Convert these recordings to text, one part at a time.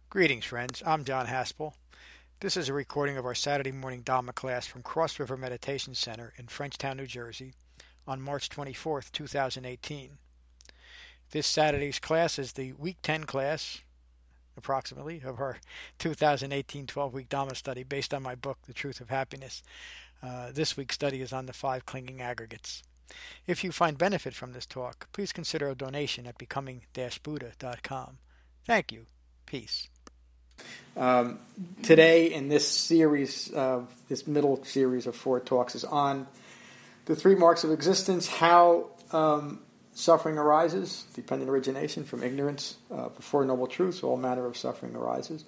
Greetings, friends. I'm John Haspel. This is a recording of our Saturday morning Dhamma class from Cross River Meditation Center in Frenchtown, New Jersey, on March 24th, 2018. This Saturday's class is the Week 10 class, approximately, of our 2018 12-week Dhamma study based on my book, The Truth of Happiness. This week's study is on the 5 clinging aggregates. If you find benefit from this talk, please consider a donation at becoming-buddha.com. Thank you. Peace. Today in this series, this middle series of 4 talks is on the 3 marks of existence, how suffering arises, dependent origination from ignorance, the 4 noble truths, all manner of suffering arises.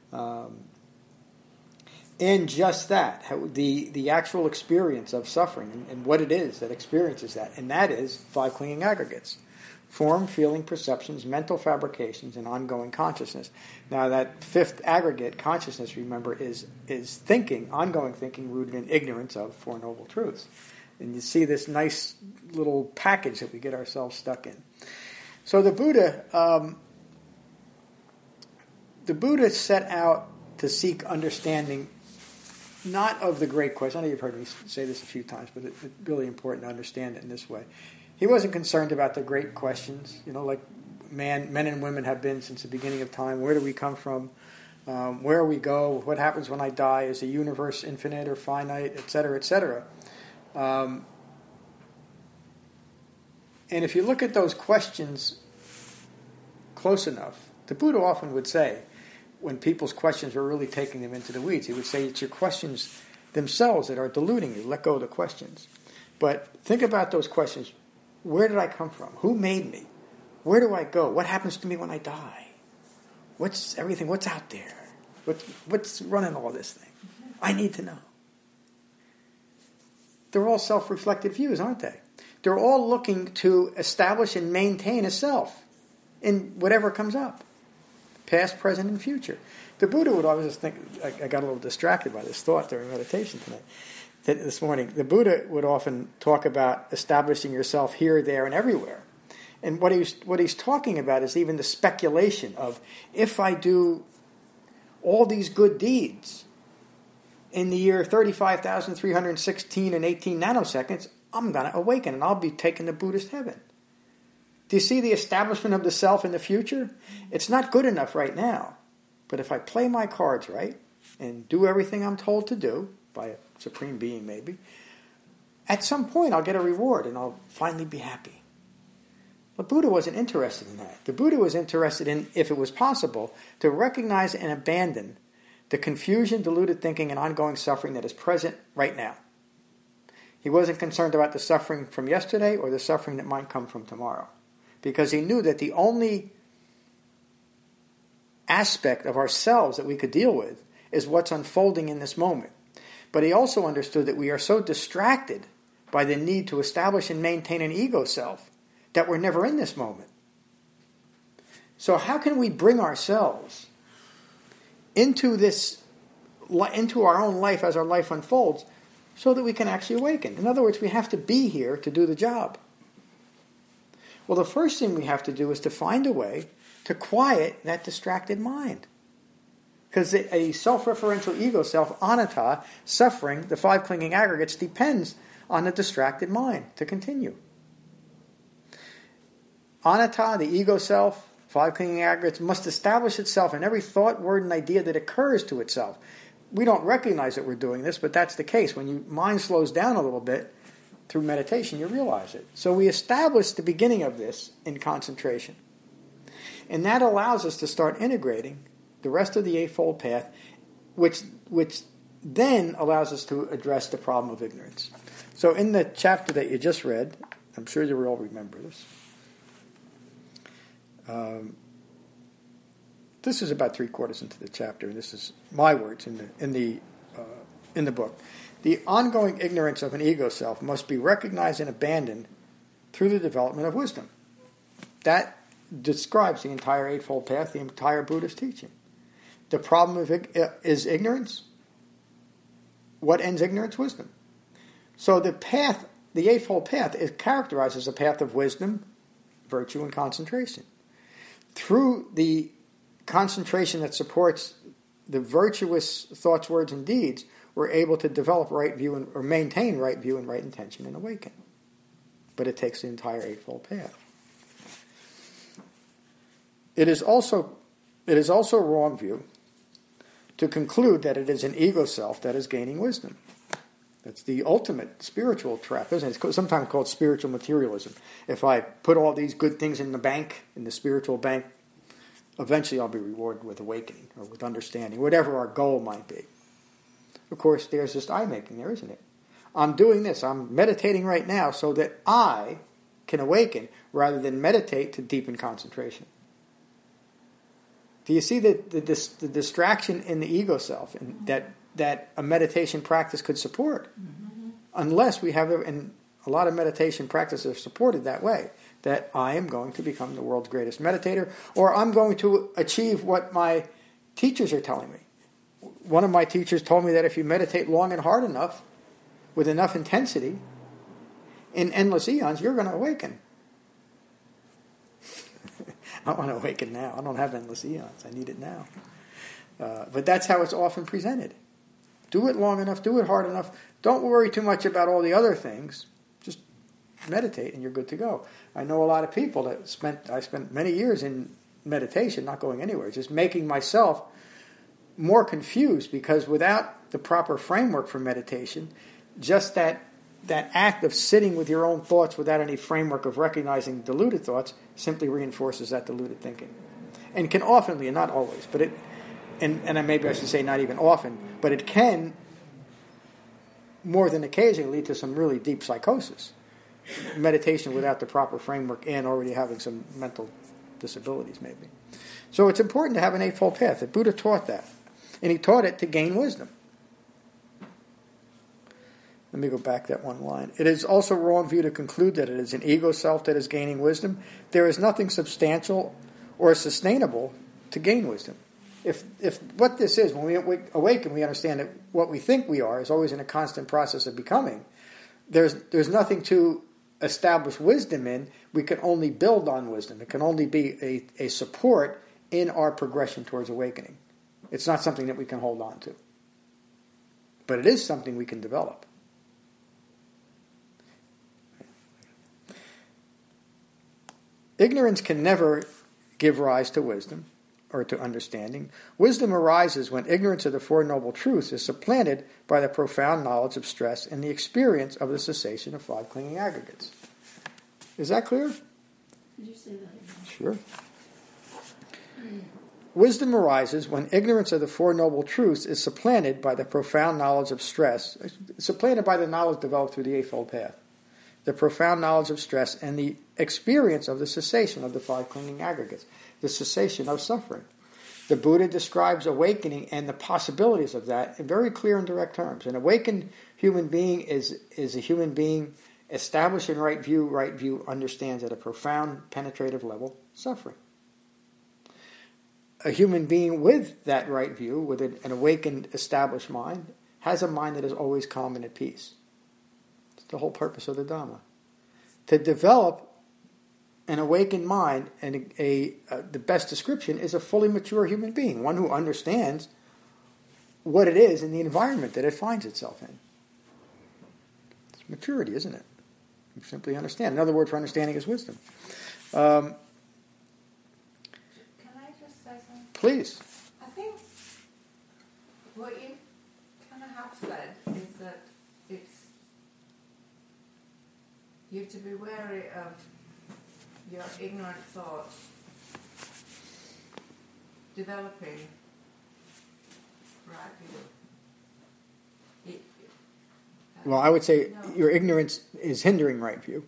And just that, how the actual experience of suffering and what it is that experiences that, and that is 5 clinging aggregates. Form, feeling, perceptions, mental fabrications, and ongoing consciousness. Now that 5th aggregate, consciousness, remember, is thinking, ongoing thinking rooted in ignorance of 4 noble truths. And you see this nice little package that we get ourselves stuck in. So the Buddha set out to seek understanding, not of the great question. I know you've heard me say this a few times, but it's really important to understand it in this way. He wasn't concerned about the great questions, like men and women have been since the beginning of time. Where do we come from? Where we go? What happens when I die? Is the universe infinite or finite? Et cetera, et cetera. And if you look at those questions close enough, the Buddha often would say, when people's questions were really taking them into the weeds, he would say, it's your questions themselves that are deluding you. Let go of the questions. But think about those questions. Where did I come from? Who made me? Where do I go? What happens to me when I die? What's everything? What's out there? What's running all this thing? I need to know. They're all self-reflected views, aren't they? They're all looking to establish and maintain a self in whatever comes up. Past, present, and future. The Buddha would always think, I got a little distracted by this thought during meditation tonight. This morning, the Buddha would often talk about establishing yourself here, there, and everywhere. And what he's talking about is even the speculation of, if I do all these good deeds in the year 35,316 and 18 nanoseconds, I'm going to awaken and I'll be taken to Buddhist heaven. Do you see the establishment of the self in the future? It's not good enough right now. But if I play my cards right and do everything I'm told to do, by a supreme being maybe, at some point I'll get a reward and I'll finally be happy. But Buddha wasn't interested in that. The Buddha was interested in, if it was possible, to recognize and abandon the confusion, deluded thinking, and ongoing suffering that is present right now. He wasn't concerned about the suffering from yesterday or the suffering that might come from tomorrow, because he knew that the only aspect of ourselves that we could deal with is what's unfolding in this moment. But he also understood that we are so distracted by the need to establish and maintain an ego self that we're never in this moment. So how can we bring ourselves into our own life as our life unfolds so that we can actually awaken? In other words, we have to be here to do the job. Well, the first thing we have to do is to find a way to quiet that distracted mind. Because a self-referential ego self, anatta, suffering, the 5 clinging aggregates, depends on a distracted mind to continue. Anatta, the ego self, 5 clinging aggregates, must establish itself in every thought, word, and idea that occurs to itself. We don't recognize that we're doing this, but that's the case. When your mind slows down a little bit through meditation, you realize it. So we establish the beginning of this in concentration. And that allows us to start integrating the rest of the Eightfold Path, which then allows us to address the problem of ignorance. So in the chapter that you just read, I'm sure you will all remember this. This is about 3/4 into the chapter, and this is my words in the book. The ongoing ignorance of an ego self must be recognized and abandoned through the development of wisdom. That describes the entire Eightfold Path, the entire Buddhist teaching. The problem is ignorance. What ends ignorance? Wisdom. So the path, the Eightfold Path, is characterized as a path of wisdom, virtue, and concentration. Through the concentration that supports the virtuous thoughts, words, and deeds, we're able to develop right view or maintain right view and right intention and awaken. But it takes the entire Eightfold Path. It is also a wrong view to conclude that it is an ego self that is gaining wisdom. That's the ultimate spiritual trap, isn't it? It's sometimes called spiritual materialism. If I put all these good things in the bank, in the spiritual bank, eventually I'll be rewarded with awakening or with understanding, whatever our goal might be. Of course, there's just I-making there, isn't it? I'm doing this. I'm meditating right now so that I can awaken rather than meditate to deepen concentration. Do you see the distraction in the ego self and that a meditation practice could support? Mm-hmm. Unless we have, and a lot of meditation practices are supported that way, that I am going to become the world's greatest meditator, or I'm going to achieve what my teachers are telling me. One of my teachers told me that if you meditate long and hard enough, with enough intensity, in endless eons, you're going to awaken. I want to awaken now. I don't have endless eons. I need it now. But that's how it's often presented. Do it long enough. Do it hard enough. Don't worry too much about all the other things. Just meditate and you're good to go. I know a lot of people that I spent many years in meditation, not going anywhere, just making myself more confused, because without the proper framework for meditation, just that act of sitting with your own thoughts without any framework of recognizing deluded thoughts simply reinforces that deluded thinking. And can often, and not always, but maybe I should say not even often, but it can, more than occasionally, lead to some really deep psychosis. Meditation without the proper framework and already having some mental disabilities, maybe. So it's important to have an Eightfold Path. The Buddha taught that. And he taught it to gain wisdom. Let me go back that one line. It is also wrong view to conclude that it is an ego self that is gaining wisdom. There is nothing substantial or sustainable to gain wisdom. If what this is, when we awaken, we understand that what we think we are is always in a constant process of becoming. There's nothing to establish wisdom in. We can only build on wisdom. It can only be a support in our progression towards awakening. It's not something that we can hold on to. But it is something we can develop. Ignorance can never give rise to wisdom or to understanding. Wisdom arises when ignorance of the Four Noble Truths is supplanted by the profound knowledge of stress and the experience of the cessation of five clinging aggregates. Is that clear? Could you say that again? Sure. Wisdom arises when ignorance of the Four Noble Truths is supplanted by the profound knowledge of stress, supplanted by the knowledge developed through the Eightfold Path, the profound knowledge of stress and the experience of the cessation of the five clinging aggregates, the cessation of suffering. The Buddha describes awakening and the possibilities of that in very clear and direct terms. An awakened human being is a human being established in right view understands at a profound, penetrative level suffering. A human being with that right view, with an awakened, established mind, has a mind that is always calm and at peace. It's the whole purpose of the Dhamma. To develop an awakened mind, and the best description is a fully mature human being, one who understands what it is in the environment that it finds itself in. It's maturity, isn't it? You simply understand. Another word for understanding is wisdom. Please. I think what you kind of have said is that you have to be wary of your ignorant thoughts developing right view. Well, I would say your ignorance is hindering right view.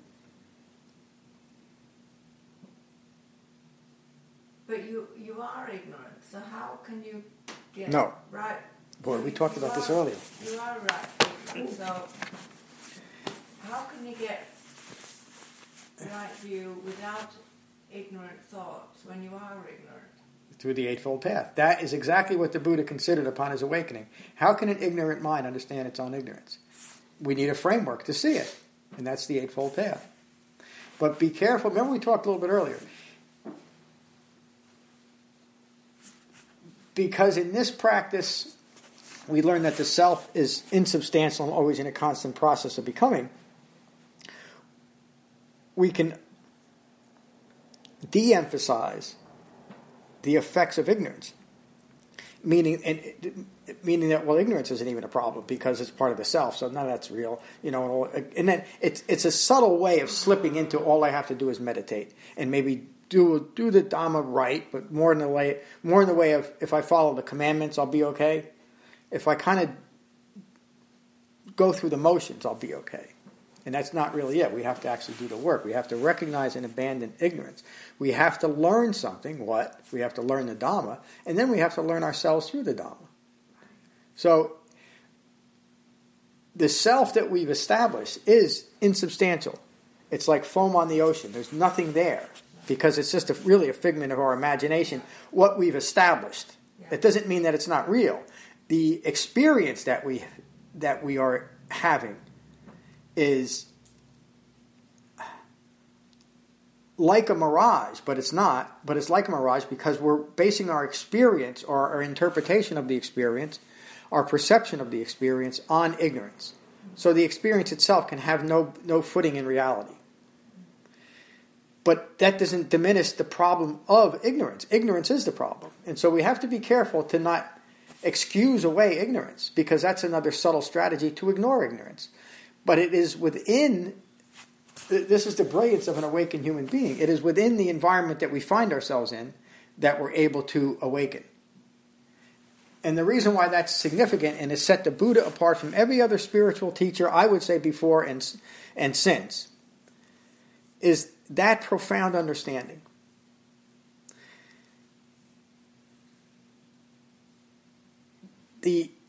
But you are ignorant, so how can you get right? Boy, we talked about this earlier. You are right, so how can you get right view without ignorant thoughts when you are ignorant? Through the Eightfold Path. That is exactly what the Buddha considered upon his awakening. How can an ignorant mind understand its own ignorance? We need a framework to see it, and that's the Eightfold Path. But be careful. Remember we talked a little bit earlier. because in this practice, we learn that the self is insubstantial and always in a constant process of becoming, we can de-emphasize the effects of ignorance. Meaning that, well, ignorance isn't even a problem because it's part of the self, so none of that's real, And then it's a subtle way of slipping into all I have to do is meditate and maybe do the Dhamma right, but more in the way of if I follow the commandments, I'll be okay. If I kind of go through the motions, I'll be okay. And that's not really it. We have to actually do the work. We have to recognize and abandon ignorance. We have to learn something. What? We have to learn the Dhamma, and then we have to learn ourselves through the Dhamma. So, the self that we've established is insubstantial. It's like foam on the ocean. There's nothing there because it's just really a figment of our imagination, what we've established. That doesn't mean that it's not real. The experience that we are having is like a mirage, but it's not. But it's like a mirage because we're basing our experience or our interpretation of the experience, our perception of the experience on ignorance. So the experience itself can have no footing in reality. But that doesn't diminish the problem of ignorance. Ignorance is the problem. And so we have to be careful to not excuse away ignorance because that's another subtle strategy to ignore ignorance. But it is within, this is the brilliance of an awakened human being, it is within the environment that we find ourselves in that we're able to awaken. And the reason why that's significant and has set the Buddha apart from every other spiritual teacher, I would say before and since, is that profound understanding. The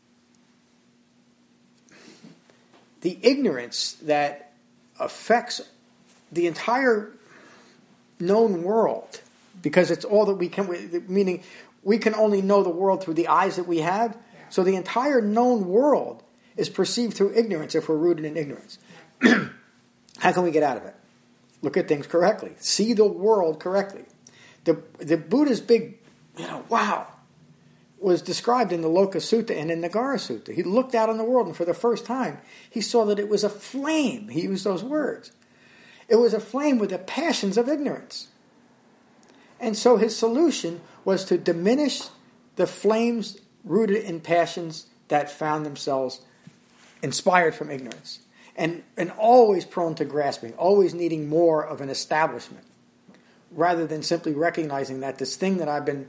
ignorance that affects the entire known world, because it's all that we can, meaning we can only know the world through the eyes that we have. So the entire known world is perceived through ignorance if we're rooted in ignorance. How can we get out of it? Look at things correctly. See the world correctly. The Buddha's big, wow, was described in the Loka Sutta and in the Nagara Sutta. He looked out on the world and for the first time he saw that it was a flame. He used those words. It was a flame with the passions of ignorance. And so his solution was to diminish the flames rooted in passions that found themselves inspired from ignorance. And always prone to grasping, always needing more of an establishment, rather than simply recognizing that this thing that I've been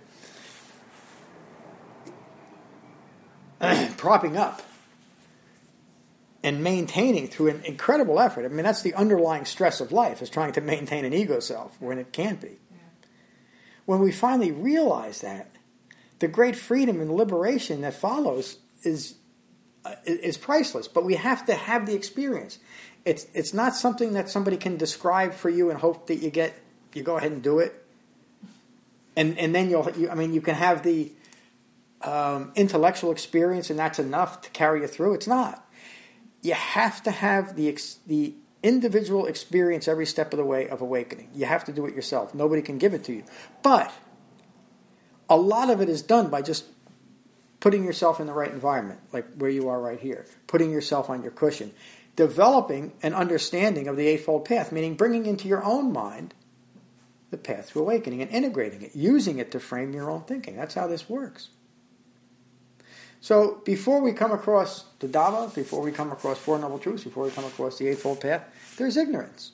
propping up and maintaining through an incredible effort. I mean, that's the underlying stress of life, is trying to maintain an ego self when it can't be. Yeah. When we finally realize that, the great freedom and liberation that follows is priceless. But we have to have the experience. It's not something that somebody can describe for you and hope that you go ahead and do it, and then you can have the intellectual experience, and that's enough to carry you through. It's not. You have to have the individual experience every step of the way of awakening. You have to do it yourself. Nobody can give it to you. But a lot of it is done by just putting yourself in the right environment, like where you are right here, putting yourself on your cushion, developing an understanding of the Eightfold Path, meaning bringing into your own mind the path to awakening and integrating it, using it to frame your own thinking. That's how this works. So before we come across the Dhamma, before we come across Four Noble Truths, before we come across the Eightfold Path, there's ignorance.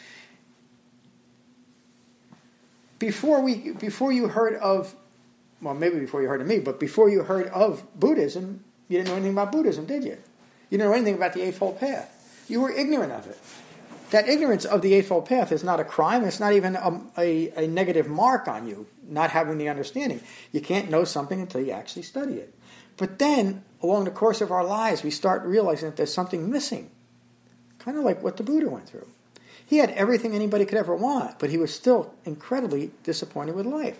Before you heard of, well, maybe before you heard of me, but before you heard of Buddhism, you didn't know anything about Buddhism, did you? You didn't know anything about the Eightfold Path. You were ignorant of it. That ignorance of the Eightfold Path is not a crime. It's not even a negative mark on you, not having the understanding. You can't know something until you actually study it. But then, along the course of our lives, we start realizing that there's something missing. Kind of like what the Buddha went through. He had everything anybody could ever want, but he was still incredibly disappointed with life.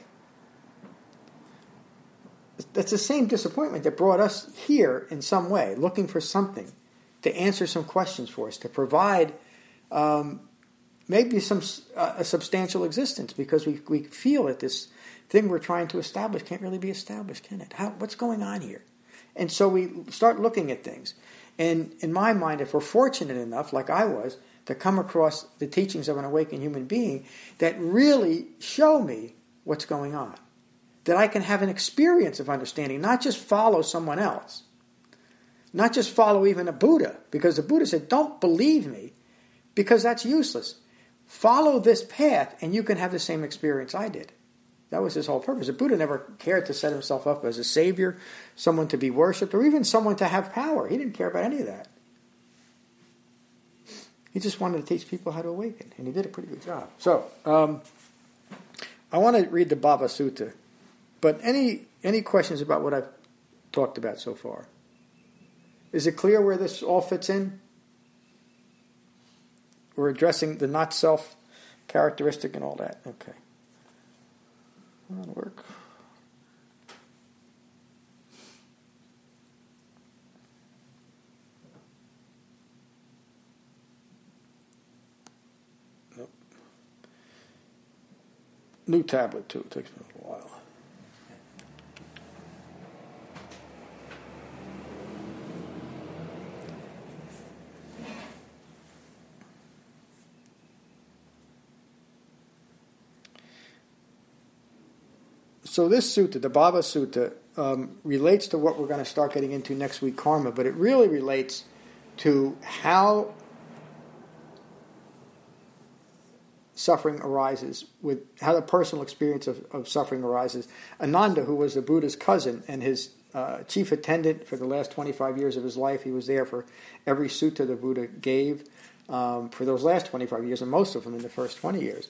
That's the same disappointment that brought us here in some way, looking for something to answer some questions for us, to provide maybe a substantial existence, because we feel that this thing we're trying to establish can't really be established, can it? What's going on here? And so we start looking at things. And in my mind, if we're fortunate enough, like I was, to come across the teachings of an awakened human being that really show me what's going on, that I can have an experience of understanding, not just follow someone else, not just follow even a Buddha, because the Buddha said, don't believe me, because that's useless. Follow this path, and you can have the same experience I did. That was his whole purpose. The Buddha never cared to set himself up as a savior, someone to be worshipped, or even someone to have power. He didn't care about any of that. He just wanted to teach people how to awaken, and he did a pretty good job. So, I want to read the Bhava Sutta, but any questions about what I've talked about so far? Is it clear where this all fits in? We're addressing the not-self characteristic and all that. Okay. That'll work. Nope. New tablet, too. It takes me a while. So this sutta, the Bhava Sutta, relates to what we're going to start getting into next week, karma, but it really relates to how suffering arises, with how the personal experience of suffering arises. Ananda, who was the Buddha's cousin and his chief attendant for the last 25 years of his life, he was there for every sutta the Buddha gave for those last 25 years, and most of them in the first 20 years.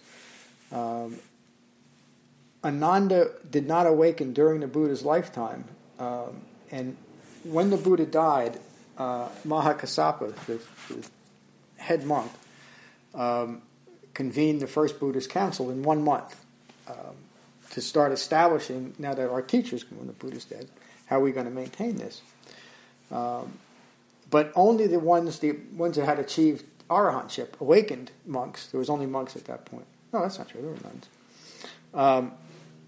Ananda did not awaken during the Buddha's lifetime, and when the Buddha died, Mahakassapa, the head monk, convened the first Buddhist council in 1 month to start establishing, now that our teachers, when the Buddha's dead, how are we going to maintain this? But only the ones that had achieved arahantship, awakened monks, there was only monks at that point. No, that's not true, there were nuns.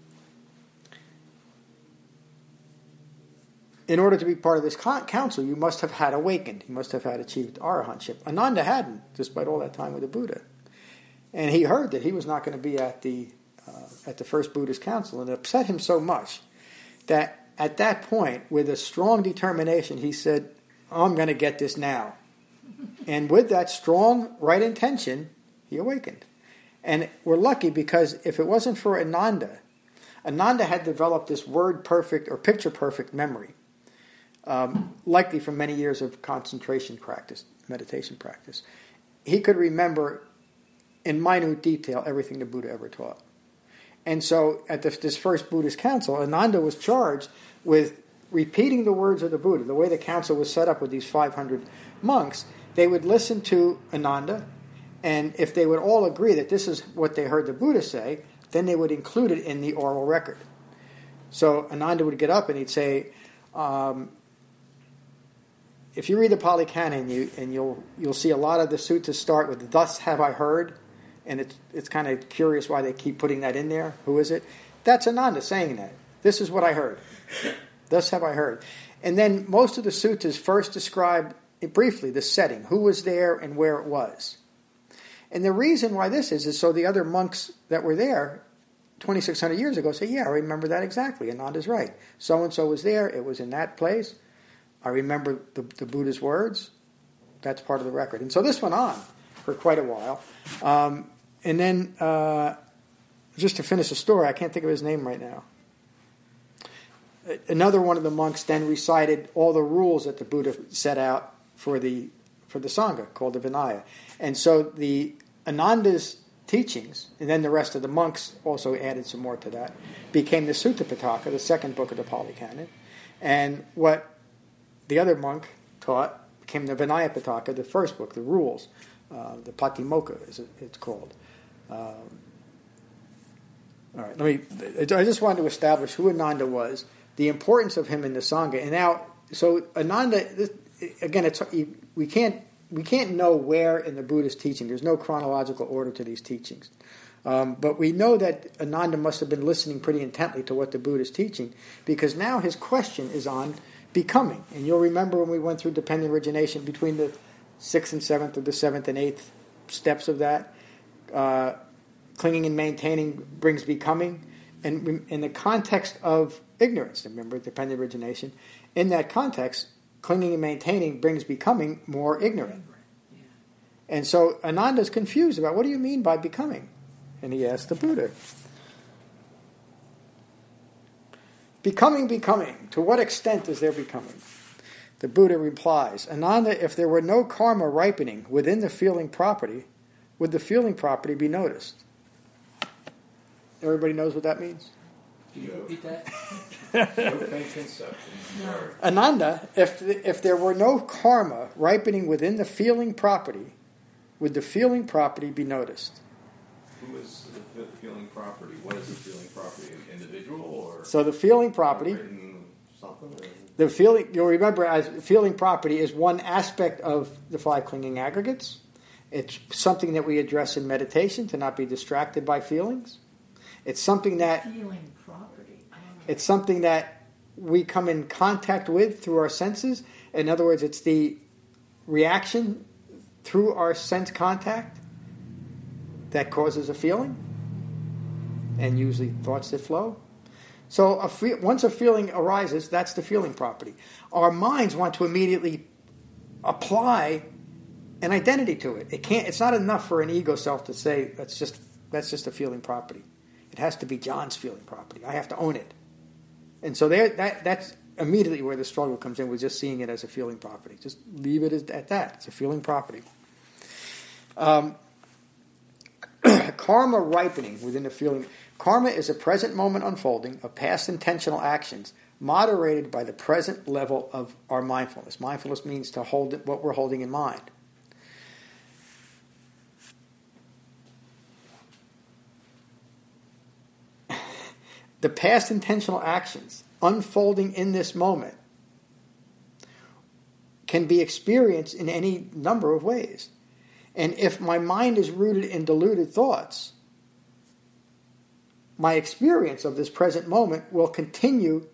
In order to be part of this council, you must have had awakened. You must have had achieved arahantship. Ananda hadn't, despite all that time with the Buddha. And he heard that he was not going to be at the first Buddhist council, and it upset him so much that at that point, with a strong determination, he said, I'm going to get this now. And with that strong right intention, he awakened. And we're lucky, because if it wasn't for Ananda had developed this word perfect or picture perfect memory. Likely from many years of concentration practice, meditation practice. He could remember in minute detail everything the Buddha ever taught. And so at this first Buddhist council, Ananda was charged with repeating the words of the Buddha. The way the council was set up with these 500 monks, they would listen to Ananda, and if they would all agree that this is what they heard the Buddha say, then they would include it in the oral record. So Ananda would get up and he'd say, if you read the Pali Canon, you'll see a lot of the suttas start with "Thus have I heard," and it's kind of curious why they keep putting that in there. Who is it? That's Ananda saying that. This is what I heard. Thus have I heard. And then most of the suttas first describe briefly the setting, who was there and where it was. And the reason why this is so the other monks that were there 2,600 years ago say, yeah, I remember that exactly. Ananda's right. So-and-so was there. It was in that place. I remember the Buddha's words. That's part of the record. And so this went on for quite a while. And then, just to finish the story, I can't think of his name right now. Another one of the monks then recited all the rules that the Buddha set out for the Sangha, called the Vinaya. And so the Ananda's teachings, and then the rest of the monks also added some more to that, became the Sutta Pitaka, the second book of the Pali Canon. And what the other monk taught became the Vinaya Pitaka, the first book, the rules, the Patimokkha, as it's called. All right, I just wanted to establish who Ananda was, the importance of him in the Sangha. And now, so Ananda, again, we can't we can't know where in the Buddhist teaching. There's no chronological order to these teachings. But we know that Ananda must have been listening pretty intently to what the Buddha is teaching, because now his question is on becoming. And you'll remember when we went through dependent origination, between the 6th and 7th, or the 7th and 8th steps of that, clinging and maintaining brings becoming. And in the context of ignorance, remember, dependent origination, in that context, clinging and maintaining brings becoming more ignorant. And so Ananda's confused about, what do you mean by becoming? And he asked the Buddha. Becoming. To what extent is there becoming? The Buddha replies, Ananda, if there were no karma ripening within the feeling property, would the feeling property be noticed? Everybody knows what that means? Can you repeat that? No. Ananda, if there were no karma ripening within the feeling property, would the feeling property be noticed? Who is the feeling property? What is the feeling property? An individual or So the feeling property, something? Or? the feeling, you'll remember, as feeling property is one aspect of the 5 clinging aggregates. It's something that we address in meditation, to not be distracted by feelings. It's something that Feeling property. it's something that we come in contact with through our senses. In other words, it's the reaction through our sense contact that causes a feeling, and usually thoughts that flow. So once a feeling arises, that's the feeling property. Our minds want to immediately apply an identity to it. It's not enough for an ego self to say that's just a feeling property. It has to be John's feeling property. I have to own it. And so that's immediately where the struggle comes in, with just seeing it as a feeling property. Just leave it at that. It's a feeling property. Karma ripening within the feeling. Karma is a present moment unfolding of past intentional actions moderated by the present level of our mindfulness. Mindfulness means to hold what we're holding in mind. The past intentional actions unfolding in this moment can be experienced in any number of ways. And if my mind is rooted in deluded thoughts, my experience of this present moment will continue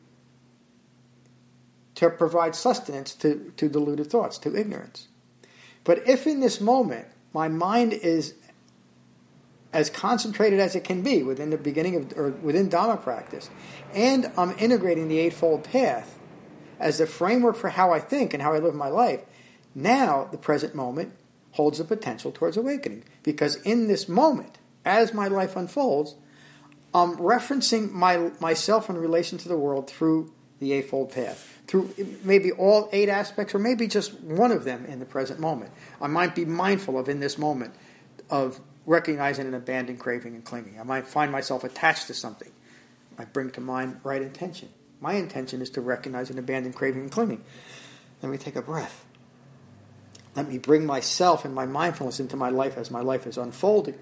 to provide sustenance to deluded thoughts, to ignorance. But if in this moment my mind is as concentrated as it can be within the beginning of, or within Dhamma practice, and I'm integrating the Eightfold Path as the framework for how I think and how I live my life, now the present moment holds the potential towards awakening. Because in this moment, as my life unfolds, I'm referencing myself in relation to the world through the Eightfold Path, through maybe all 8 aspects, or maybe just one of them in the present moment. I might be mindful of, in this moment, of recognizing an abandoned craving and clinging. I might find myself attached to something. I bring to mind right intention. My intention is to recognize an abandoned craving and clinging. Let me take a breath. Let me bring myself and my mindfulness into my life as my life is unfolding,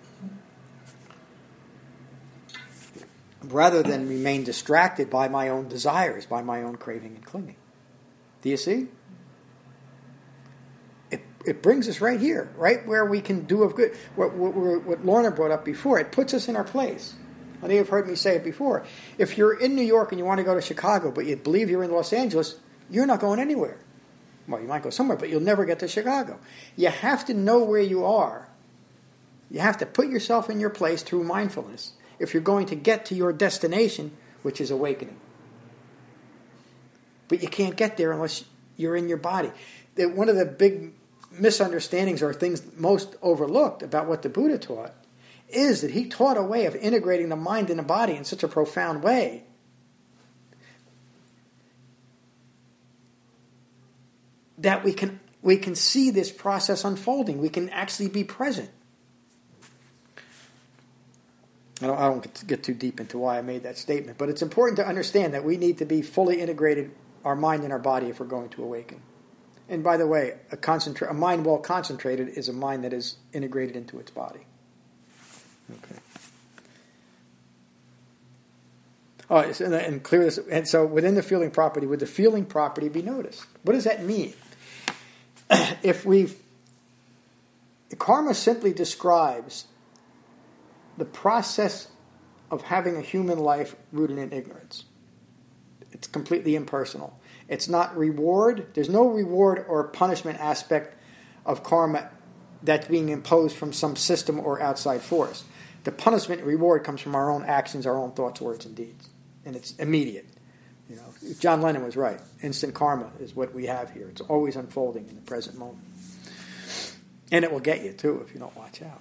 rather than remain distracted by my own desires, by my own craving and clinging. Do you see? It brings us right here, right where we can do of good. What Lorna brought up before, it puts us in our place. I think you've heard me say it before. If you're in New York and you want to go to Chicago, but you believe you're in Los Angeles, you're not going anywhere. Well, you might go somewhere, but you'll never get to Chicago. You have to know where you are. You have to put yourself in your place through mindfulness if you're going to get to your destination, which is awakening. But you can't get there unless you're in your body. One of the big misunderstandings, or things most overlooked about what the Buddha taught, is that he taught a way of integrating the mind and the body in such a profound way that we can see this process unfolding. We can actually be present. I don't get too deep into why I made that statement, but it's important to understand that we need to be fully integrated, our mind and our body, if we're going to awaken. And by the way, a mind well concentrated is a mind that is integrated into its body. Okay. Oh, and clear this. And so, within the feeling property, would the feeling property be noticed? What does that mean? If we've Karma simply describes the process of having a human life rooted in ignorance. It's completely impersonal. It's not reward. There's no reward or punishment aspect of karma that's being imposed from some system or outside force. The punishment and reward comes from our own actions, our own thoughts, words, and deeds. And it's immediate. You know, John Lennon was right. Instant karma is what we have here. It's always unfolding in the present moment. And it will get you, too, if you don't watch out.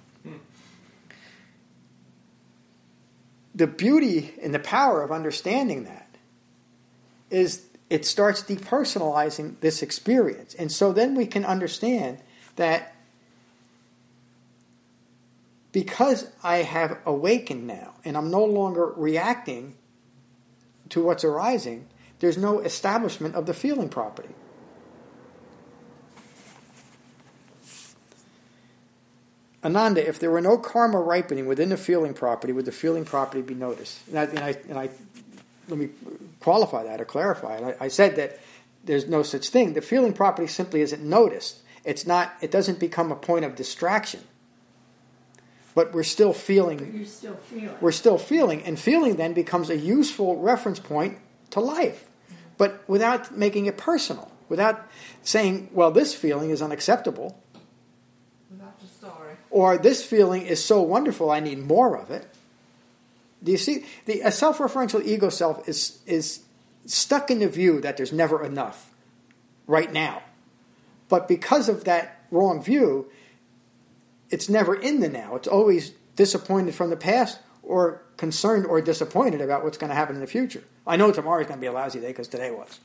The beauty and the power of understanding that is it starts depersonalizing this experience. And so then we can understand that because I have awakened now and I'm no longer reacting to what's arising, there's no establishment of the feeling property. Ananda, if there were no karma ripening within the feeling property, would the feeling property be noticed? And I let me qualify that or clarify it. I said that there's no such thing. The feeling property simply isn't noticed. It's not. It doesn't become a point of distraction. But we're still feeling. But you're still feeling. We're still feeling, and feeling then becomes a useful reference point to life, but without making it personal, without saying, "Well, this feeling is unacceptable." Without the story. Or this feeling is so wonderful, I need more of it. Do you see? A self-referential ego self is stuck in the view that there's never enough right now. But because of that wrong view, it's never in the now. It's always disappointed from the past or concerned or disappointed about what's going to happen in the future. I know tomorrow's going to be a lousy day because today was.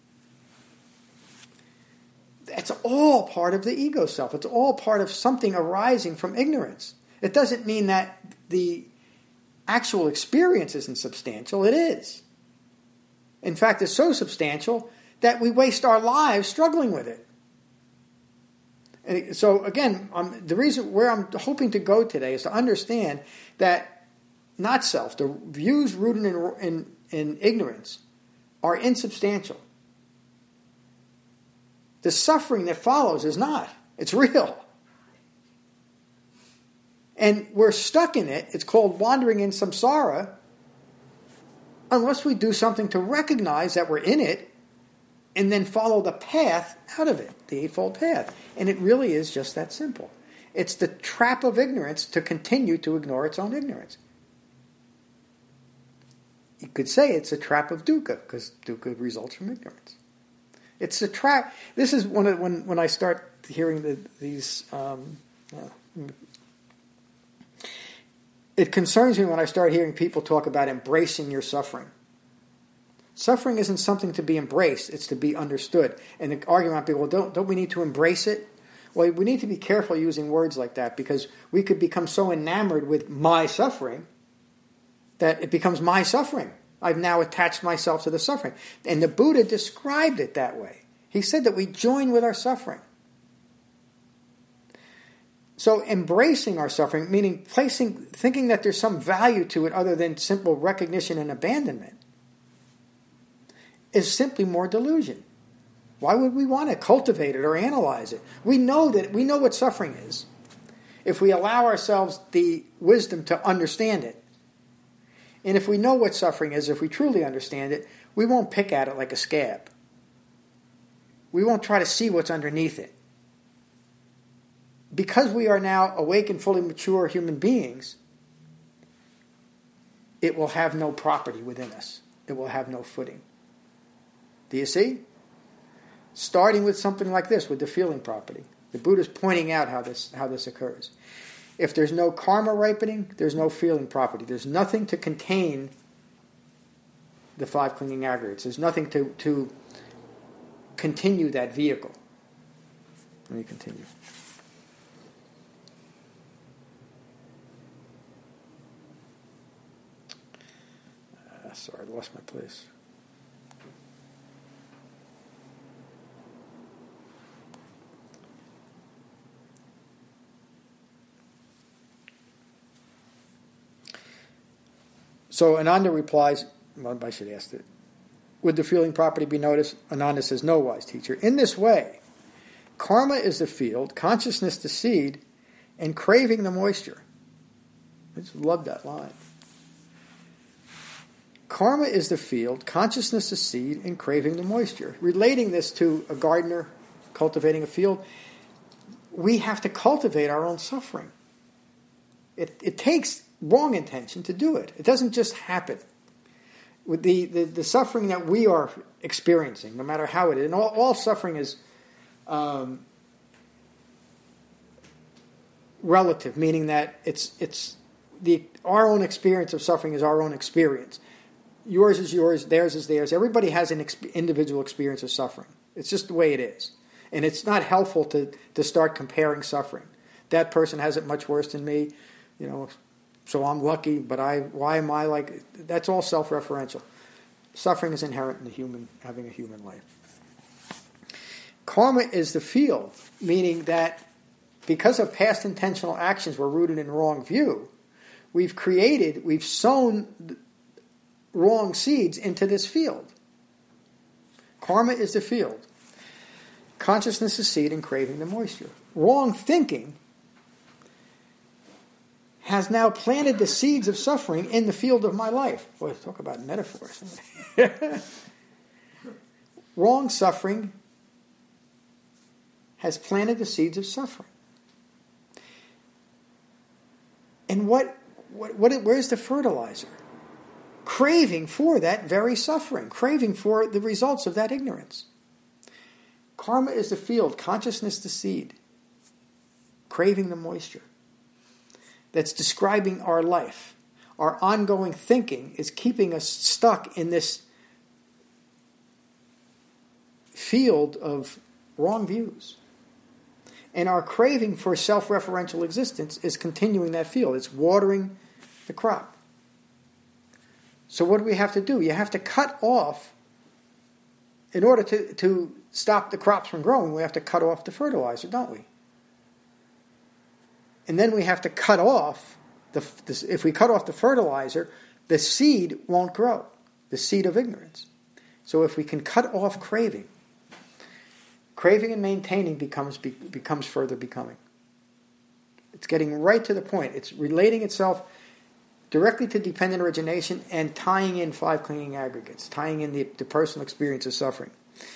That's all part of the ego self. It's all part of something arising from ignorance. It doesn't mean that the actual experience isn't substantial. It is. In fact, it's so substantial that we waste our lives struggling with it. And so again, the reason where I'm hoping to go today is to understand that not self, the views rooted in ignorance are insubstantial. The suffering that follows is not. It's real. And we're stuck in it. It's called wandering in samsara unless we do something to recognize that we're in it and then follow the path out of it, the Eightfold Path. And it really is just that simple. It's the trap of ignorance to continue to ignore its own ignorance. You could say it's a trap of dukkha, because dukkha results from ignorance. It's a trap. This is when I start hearing these... it concerns me when I start hearing people talk about embracing your suffering. Suffering isn't something to be embraced, it's to be understood. And the argument might be, well, don't we need to embrace it? Well, we need to be careful using words like that, because we could become so enamored with my suffering that it becomes my suffering. I've now attached myself to the suffering. And the Buddha described it that way. He said that we join with our suffering. So embracing our suffering, meaning thinking that there's some value to it other than simple recognition and abandonment, is simply more delusion. Why would we want to cultivate it or analyze it? We know what suffering is. If we allow ourselves the wisdom to understand it, and if we know what suffering is, if we truly understand it, we won't pick at it like a scab. We won't try to see what's underneath it. Because we are now awake and fully mature human beings, it will have no property within us. It will have no footing. Do you see? Starting with something like this, with the feeling property. The Buddha's pointing out how this occurs. If there's no karma ripening, there's no feeling property. There's nothing to contain the five clinging aggregates. There's nothing to continue that vehicle. Let me continue. Sorry, I lost my place. So Ananda replies, well, I should ask it. Would the feeling property be noticed? Ananda says, no, wise teacher. In this way, karma is the field, consciousness the seed, and craving the moisture. I just love that line. Karma is the field, consciousness the seed, and craving the moisture. Relating this to a gardener cultivating a field, we have to cultivate our own suffering. It takes wrong intention to do it. It doesn't just happen. With the suffering that we are experiencing, no matter how it is, and all suffering is relative, meaning that our own experience of suffering is our own experience. Yours is yours, theirs is theirs. Everybody has an individual experience of suffering. It's just the way it is. And it's not helpful to start comparing suffering. That person has it much worse than me, so I'm lucky, but why am I like... That's all self-referential. Suffering is inherent in having a human life. Karma is the field, meaning that because of past intentional actions were rooted in wrong view, we've sown wrong seeds into this field. Karma is the field. Consciousness is seed and craving the moisture. Wrong thinking has now planted the seeds of suffering in the field of my life. Boy, talk about metaphors. Wrong suffering has planted the seeds of suffering. And where's the fertilizer? Craving for that very suffering, craving for the results of that ignorance. Karma is the field, consciousness the seed, craving the moisture. That's describing our life. Our ongoing thinking is keeping us stuck in this field of wrong views. And our craving for self-referential existence is continuing that field. It's watering the crop. So what do we have to do? You have to cut off, in order to stop the crops from growing, we have to cut off the fertilizer, don't we? And then we have to cut off, if we cut off the fertilizer, the seed won't grow, the seed of ignorance. So if we can cut off craving and maintaining becomes further becoming. It's getting right to the point. It's relating itself directly to dependent origination and tying in 5 clinging aggregates, tying in the personal experience of suffering.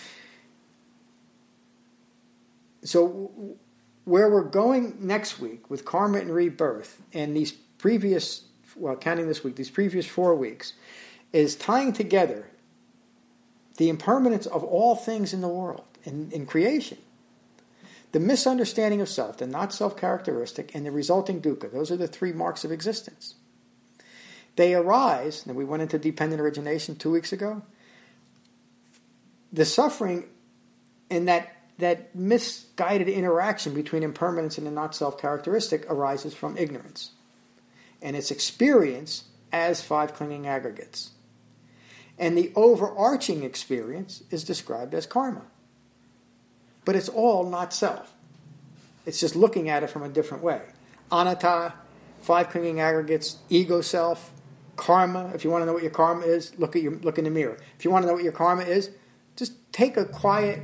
So where we're going next week with karma and rebirth, and these previous, counting this week, these previous 4 weeks, is tying together the impermanence of all things in the world, in creation. The misunderstanding of self, the not self characteristic, and the resulting dukkha. Those are the 3 marks of existence. They arise, and we went into dependent origination 2 weeks ago. The suffering and that misguided interaction between impermanence and the not self characteristic arises from ignorance. And it's experienced as 5 clinging aggregates. And the overarching experience is described as karma. But it's all not self. It's just looking at it from a different way. Anatta, 5 clinging aggregates, ego self, karma. If you want to know what your karma is, look in the mirror. If you want to know what your karma is, just take a quiet,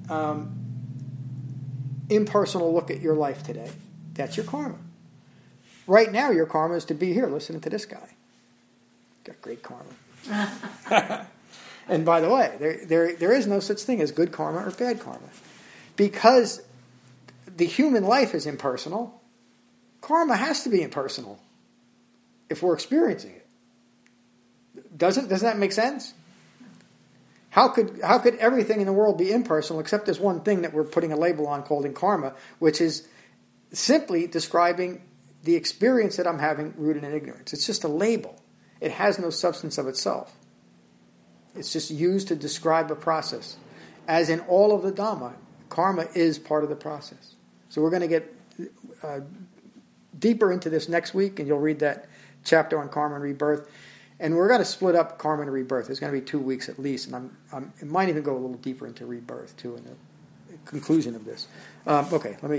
impersonal look at your life today. That's your karma. Right now, your karma is to be here listening to this guy. Got great karma. And by the way, there is no such thing as good karma or bad karma. Because the human life is impersonal, karma has to be impersonal if we're experiencing it. Doesn't that make sense? How could everything in the world be impersonal except this one thing that we're putting a label on called karma, which is simply describing the experience that I'm having rooted in ignorance. It's just a label. It has no substance of itself. It's just used to describe a process. As in all of the Dhamma, karma is part of the process. So we're going to get deeper into this next week, and you'll read that chapter on karma and rebirth. And we're going to split up karma and rebirth. There's going to be 2 weeks at least, and it might even go a little deeper into rebirth too in the conclusion of this. Okay, let me.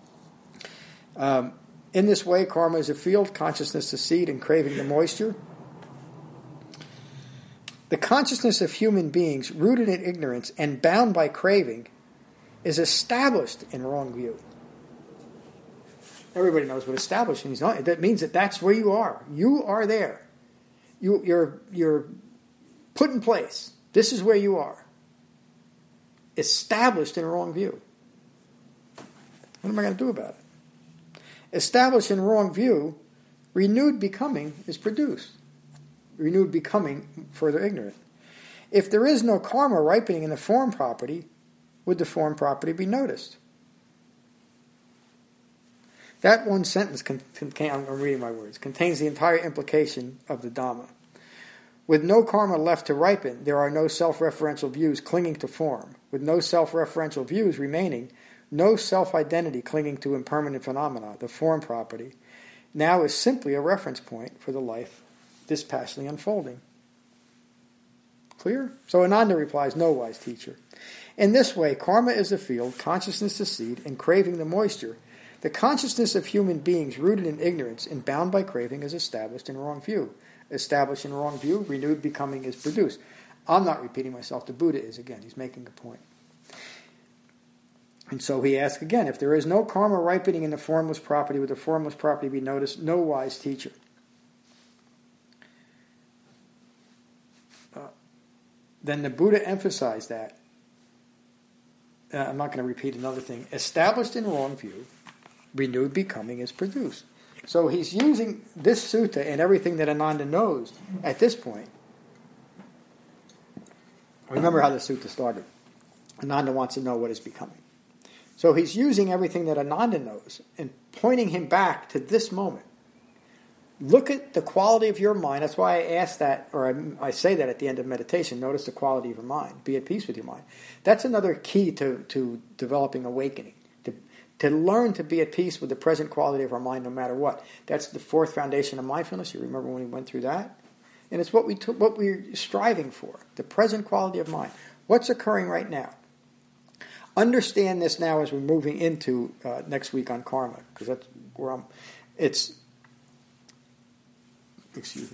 In this way, karma is a field, consciousness the seed, and craving the moisture. The consciousness of human beings, rooted in ignorance and bound by craving, is established in wrong view. Everybody knows what established means. That means that that's where you are. You are there. You're put in place. This is where you are. Established in a wrong view. What am I going to do about it? Established in a wrong view, renewed becoming is produced. Renewed becoming further ignorant. If there is no karma ripening in the form property, would the form property be noticed? That one sentence, I'm reading my words, contains the entire implication of the Dhamma. With no karma left to ripen, there are no self-referential views clinging to form. With no self-referential views remaining, no self-identity clinging to impermanent phenomena, the form property, now is simply a reference point for the life dispassionately unfolding. Clear? So Ananda replies, no, wise teacher. In this way, karma is the field, consciousness the seed, and craving the moisture. The consciousness of human beings rooted in ignorance and bound by craving is established in wrong view. Established in wrong view, renewed becoming is produced. I'm not repeating myself. The Buddha is again. He's making a point. And so he asks again, if there is no karma ripening in the formless property, would the formless property be noticed? No, wise teacher. Then the Buddha emphasized that. I'm not going to repeat another thing. Established in wrong view, renewed becoming is produced. So he's using this sutta and everything that Ananda knows at this point. Remember how the sutta started. Ananda wants to know what is becoming. So he's using everything that Ananda knows and pointing him back to this moment. Look at the quality of your mind. That's why I ask that, or I say that at the end of meditation. Notice the quality of your mind. Be at peace with your mind. That's another key to developing awakening. To learn to be at peace with the present quality of our mind no matter what. That's the fourth foundation of mindfulness. You remember when we went through that? And it's what we're striving for. The present quality of mind. What's occurring right now? Understand this now as we're moving into next week on karma. Because that's where excuse me.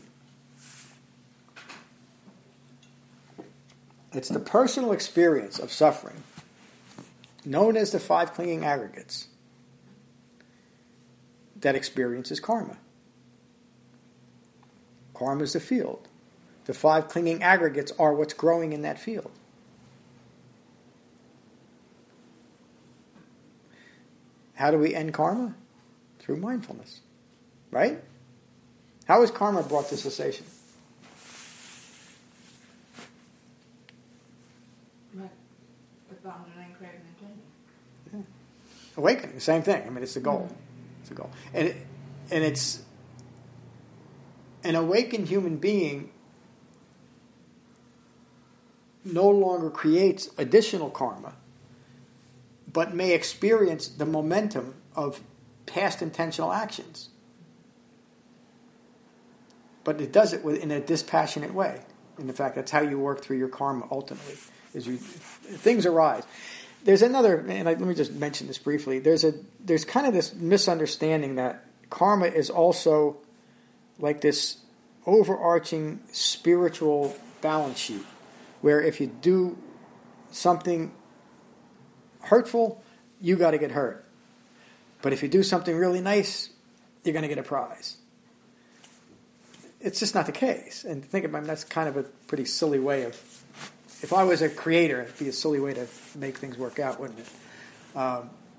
It's the personal experience of suffering, known as the five clinging aggregates, that experiences karma. Karma is the field. The five clinging aggregates are what's growing in that field. How do we end karma? Through mindfulness. Right? How is karma brought to cessation? Abandoning craving and clinging. Yeah. Awakening, same thing. I mean, it's the goal. It's the goal. And it's an awakened human being no longer creates additional karma, but may experience the momentum of past intentional actions. But it does it in a dispassionate way. And in fact, that's how you work through your karma ultimately. Things arise. There's another, and let me just mention this briefly. There's kind of this misunderstanding that karma is also like this overarching spiritual balance sheet, where if you do something hurtful, you got to get hurt. But if you do something really nice, you're going to get a prize. It's just not the case. And think about it, that's kind of a pretty silly way of, if I was a creator, it'd be a silly way to make things work out, wouldn't it?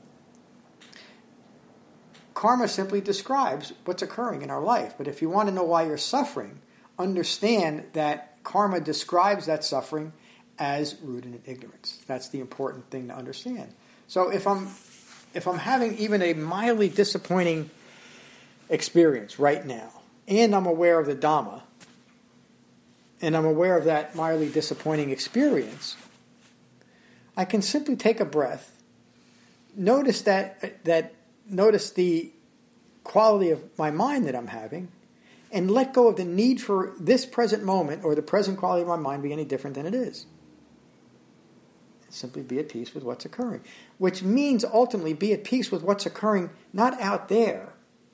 Karma simply describes what's occurring in our life. But if you want to know why you're suffering, understand that karma describes that suffering as rooted in ignorance. That's the important thing to understand. So if I'm having even a mildly disappointing experience right now, and I'm aware of the Dhamma, and I'm aware of that mildly disappointing experience, I can simply take a breath, notice notice the quality of my mind that I'm having, and let go of the need for this present moment or the present quality of my mind be any different than it is. Simply be at peace with what's occurring, which means ultimately be at peace with what's occurring not out there,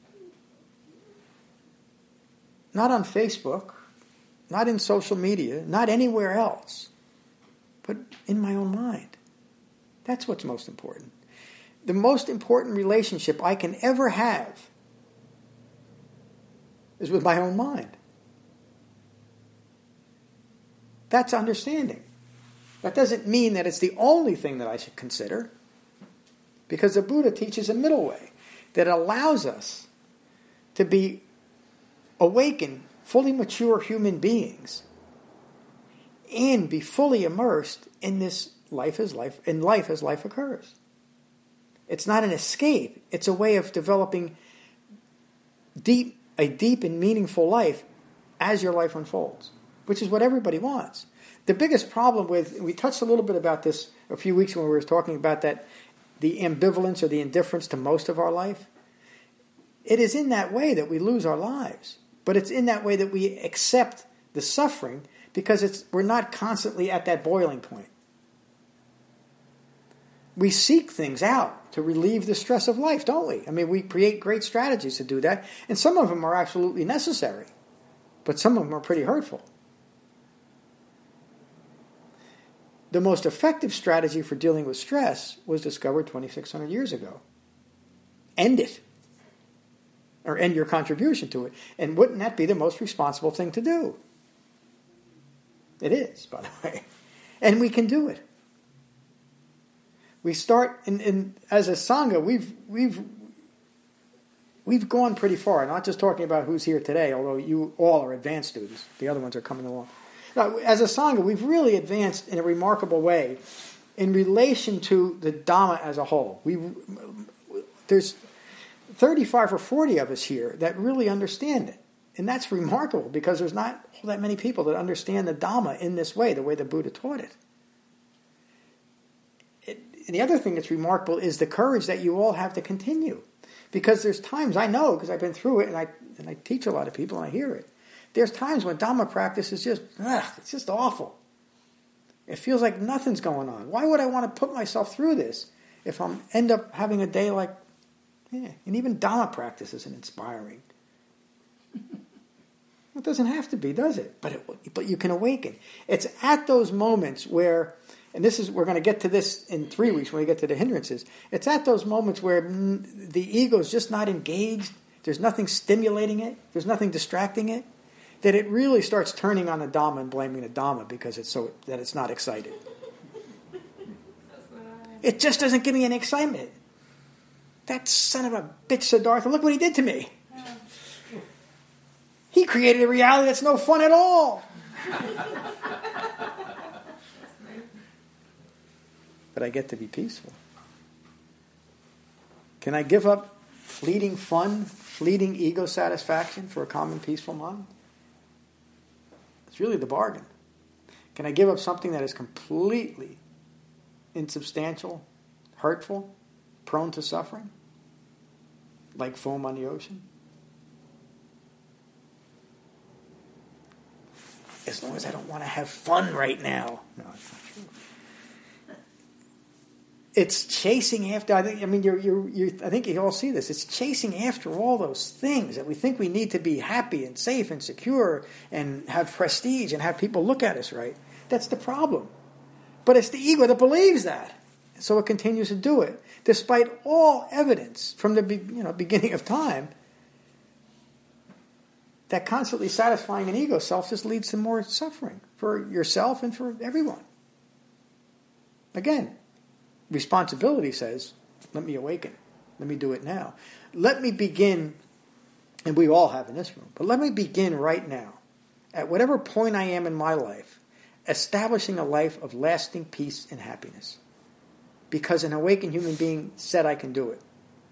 not on Facebook, not in social media, not anywhere else, but in my own mind. That's what's most important. the most important relationship I can ever have is with my own mind. That's understanding. That doesn't mean that it's the only thing that I should consider, because the Buddha teaches a middle way that allows us to be awakened, fully mature human beings and be fully immersed in this life as life occurs. It's not an escape. It's a way of developing a deep and meaningful life as your life unfolds, which is what everybody wants. The biggest problem we touched a little bit about this a few weeks when we were talking about that, the ambivalence or the indifference to most of our life. It is in that way that we lose our lives. But it's in that way that we accept the suffering because we're not constantly at that boiling point. We seek things out to relieve the stress of life, don't we? I mean, we create great strategies to do that, and some of them are absolutely necessary, but some of them are pretty hurtful. The most effective strategy for dealing with stress was discovered 2,600 years ago. End it. Or end your contribution to it. And wouldn't that be the most responsible thing to do? It is, by the way. And we can do it. We start, as a Sangha, we've gone pretty far. Not just talking about who's here today, although you all are advanced students. The other ones are coming along. Now, as a Sangha, we've really advanced in a remarkable way in relation to the Dhamma as a whole. There's 35 or 40 of us here that really understand it. And that's remarkable because there's not all that many people that understand the Dhamma in this way, the way the Buddha taught it. And the other thing that's remarkable is the courage that you all have to continue. Because there's times, I know, because I've been through it, and I teach a lot of people and I hear it. There's times when Dhamma practice is it's just awful. It feels like nothing's going on. Why would I want to put myself through this if I end up having a day like, and even Dhamma practice isn't inspiring. It doesn't have to be, does it? But you can awaken. It's at those moments where, and we're going to get to this in 3 weeks when we get to the hindrances. It's at those moments where the ego is just not engaged. There's nothing stimulating it. There's nothing distracting it. That it really starts turning on the Dhamma and blaming the Dhamma because it's not excited. It just doesn't give me any excitement. That son of a bitch Siddhartha, look what he did to me. He created a reality that's no fun at all. But I get to be peaceful. Can I give up fleeting fun, fleeting ego satisfaction for a calm and peaceful mind? It's really the bargain. Can I give up something that is completely insubstantial, hurtful, prone to suffering? Like foam on the ocean? As long as I don't want to have fun right now. No, it's not true. It's chasing after. I think you all see this. It's chasing after all those things that we think we need to be happy and safe and secure and have prestige and have people look at us right. That's the problem. But it's the ego that believes that, so it continues to do it, despite all evidence from the beginning of time. That constantly satisfying an ego self just leads to more suffering for yourself and for everyone. Again, responsibility says, let me awaken. Let me do it now. Let me begin, and we all have in this room, but let me begin right now, at whatever point I am in my life, establishing a life of lasting peace and happiness. Because an awakened human being said I can do it.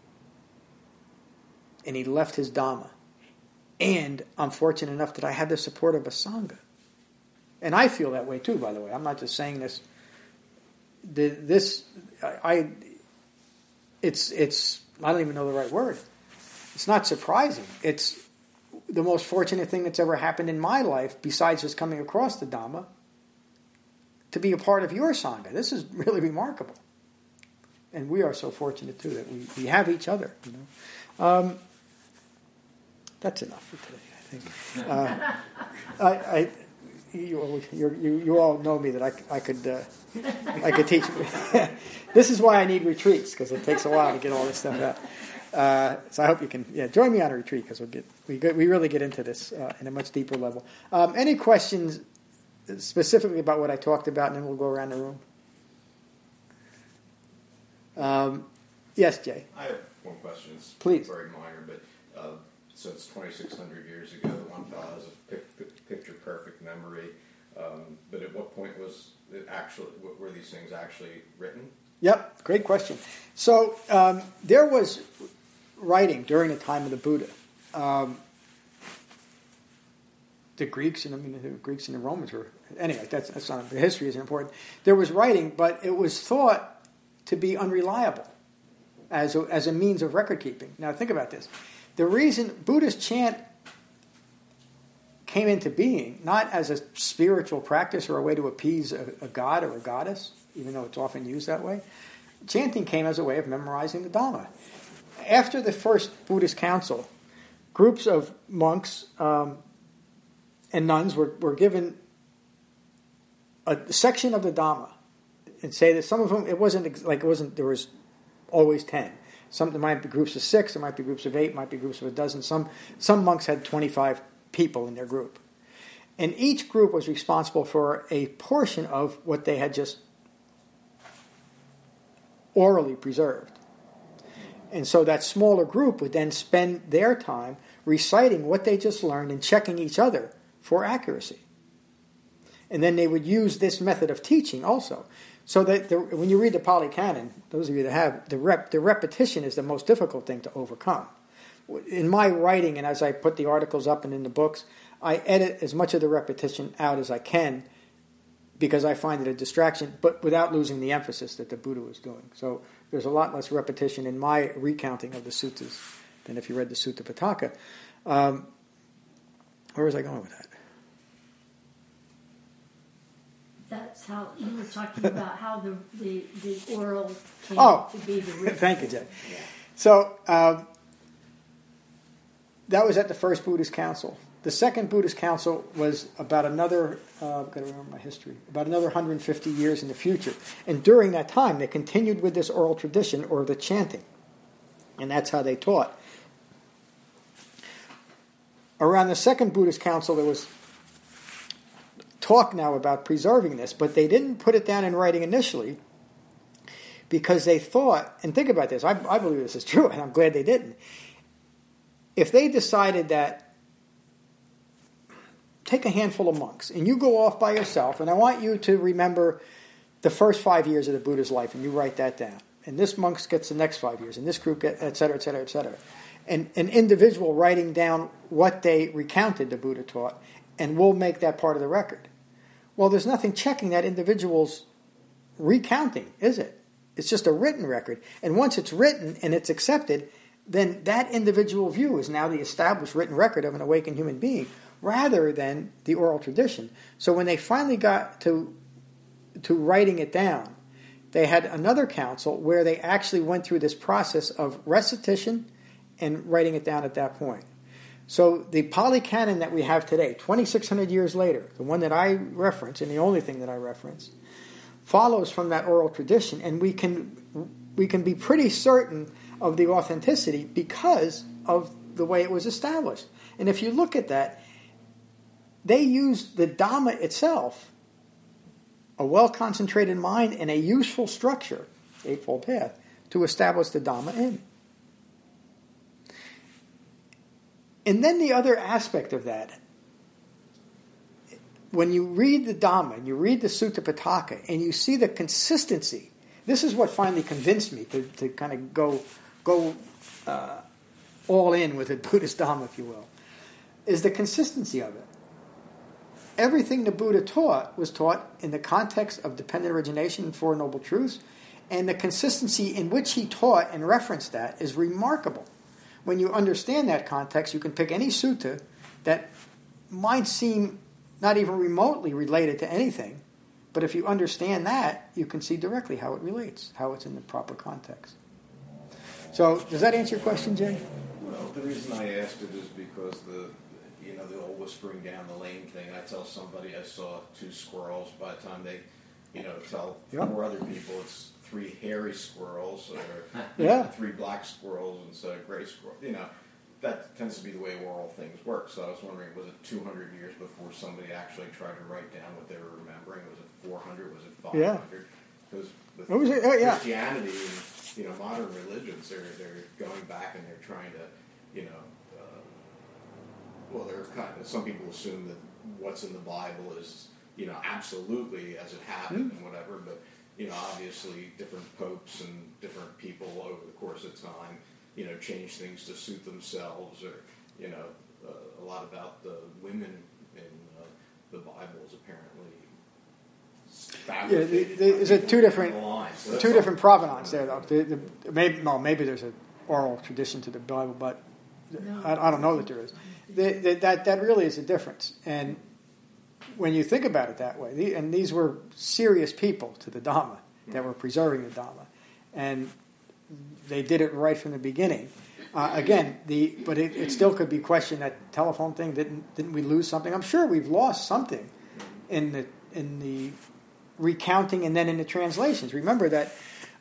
And he left his Dhamma. And I'm fortunate enough that I had the support of a Sangha. And I feel that way too, by the way. I'm not just saying this. I don't even know the right word. It's not surprising. It's the most fortunate thing that's ever happened in my life, besides just coming across the Dhamma, to be a part of your Sangha. This is really remarkable. And we are so fortunate too that we have each other. That's enough for today, I think. you all know me that I could teach. This is why I need retreats, because it takes a while to get all this stuff out. So I hope you can join me on a retreat, because we really get into this in a much deeper level. Any questions specifically about what I talked about, and then we'll go around the room. Yes, Jay. I have one question. It's Please. Very minor, but so it's 2,600 years ago. One fellow has a picture-perfect memory. But at what point were these things actually written? Yep, great question. So there was writing during the time of the Buddha. The Greeks and the Romans were anyway. That's not the history isn't important. There was writing, but it was thought to be unreliable as a means of record keeping. Now think about this. The reason Buddhist chant came into being, not as a spiritual practice or a way to appease a god or a goddess, even though it's often used that way, chanting came as a way of memorizing the Dhamma. After the first Buddhist council, groups of monks and nuns were given a section of the Dhamma, and say that some of them, there was always 10. There might be groups of 6, there might be groups of 8, might be groups of a dozen. Some monks had 25 people in their group. And each group was responsible for a portion of what they had just orally preserved. And so that smaller group would then spend their time reciting what they just learned and checking each other for accuracy. And then they would use this method of teaching also. So that when you read the Pali Canon, those of you that have, the repetition is the most difficult thing to overcome. In my writing, and as I put the articles up and in the books, I edit as much of the repetition out as I can because I find it a distraction, but without losing the emphasis that the Buddha was doing. So there's a lot less repetition in my recounting of the suttas than if you read the Sutta Pitaka. Where was I going with that? That's how you were talking about how the oral came to be the written. Thank you, Jay. Yeah. So that was at the first Buddhist council. The second Buddhist council was about another, I've got to remember my history, about another 150 years in the future. And during that time, they continued with this oral tradition or the chanting. And that's how they taught. Around the second Buddhist council, there was talk now about preserving this, but they didn't put it down in writing initially because they thought, and think about this, I believe this is true, and I'm glad they didn't. If they decided that, take a handful of monks, and you go off by yourself, and I want you to remember the first 5 years of the Buddha's life, and you write that down. And this monk gets the next 5 years, and this group gets, et cetera, et cetera, et cetera. And an individual writing down what they recounted the Buddha taught, and we'll make that part of the record. Well, there's nothing checking that individual's recounting, is it? It's just a written record. And once it's written and it's accepted, then that individual view is now the established written record of an awakened human being, rather than the oral tradition. So when they finally got to writing it down, they had another council where they actually went through this process of recitation and writing it down at that point. So the Pali Canon that we have today, 2,600 years later, the one that I reference, and the only thing that I reference, follows from that oral tradition, and we can be pretty certain of the authenticity because of the way it was established. And if you look at that, they used the Dhamma itself, a well-concentrated mind and a useful structure, Eightfold Path, to establish the Dhamma in. And then the other aspect of that, when you read the Dhamma, and you read the Sutta Pitaka, and you see the consistency, this is what finally convinced me to kind of go all in with the Buddhist Dhamma, if you will, is the consistency of it. Everything the Buddha taught was taught in the context of dependent origination and Four Noble Truths, and the consistency in which he taught and referenced that is remarkable. When you understand that context, you can pick any sutta that might seem not even remotely related to anything, but if you understand that, you can see directly how it relates, how it's in the proper context. So, does that answer your question, Jay? Well, the reason I asked it is because the old whispering down the lane thing. I tell somebody I saw 2 squirrels. By the time they, tell 4 other people it's 3 hairy squirrels or 3 black squirrels instead of gray squirrels. That tends to be the way oral things work. So I was wondering, was it 200 years before somebody actually tried to write down what they were remembering? Was it 400? Was it 500? Yeah. Because with Yeah. Christianity and modern religions, they're going back and they're trying to, they're some people assume that what's in the Bible is absolutely as it happened and whatever, but obviously different popes and different people over the course of time change things to suit themselves, or a lot about the women in the Bible is apparently fabricated. There's two different provenance there, though. Maybe there's an oral tradition to the Bible, but I don't know that there is. That really is a difference. And when you think about it that way, and these were serious people to the Dhamma that were preserving the Dhamma, and they did it right from the beginning. But it still could be questioned, that telephone thing. Didn't we lose something? I'm sure we've lost something in the recounting and then in the translations. Remember that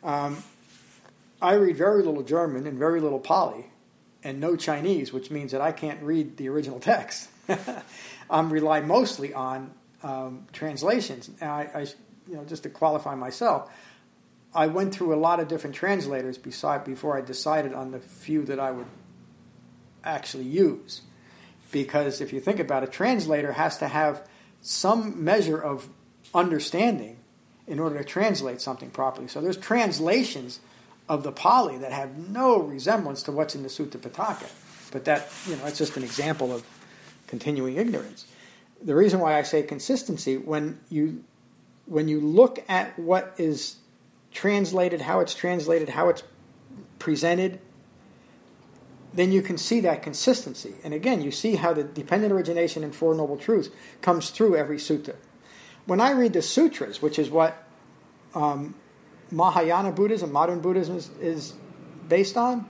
I read very little German and very little Pali, and no Chinese, which means that I can't read the original text. I rely mostly on translations. And I just to qualify myself, I went through a lot of different translators before I decided on the few that I would actually use. Because if you think about it, a translator has to have some measure of understanding in order to translate something properly. So there's translations of the Pali that have no resemblance to what's in the Sutta Pitaka. But it's just an example of continuing ignorance. The reason why I say consistency, when you look at what is translated, how it's presented, then you can see that consistency. And again, you see how the dependent origination and Four Noble Truths comes through every sutta. When I read the sutras, which is what Mahayana Buddhism, modern Buddhism is based on,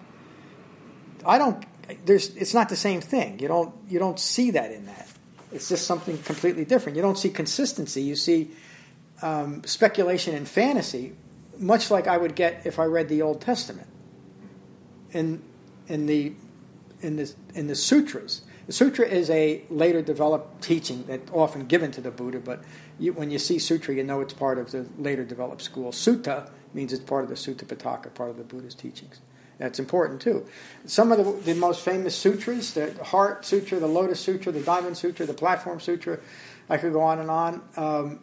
it's not the same thing. You don't see that in that. It's just something completely different. You don't see consistency. You see speculation and fantasy, much like I would get if I read the Old Testament. In the sutras, the sutra is a later developed teaching that's often given to the Buddha. But when you see sutra, you know it's part of the later developed school. Sutta means it's part of the Sutta Pitaka, part of the Buddha's teachings. That's important too. Some of the most famous sutras, the Heart Sutra, the Lotus Sutra, the Diamond Sutra, the Platform Sutra, I could go on and on.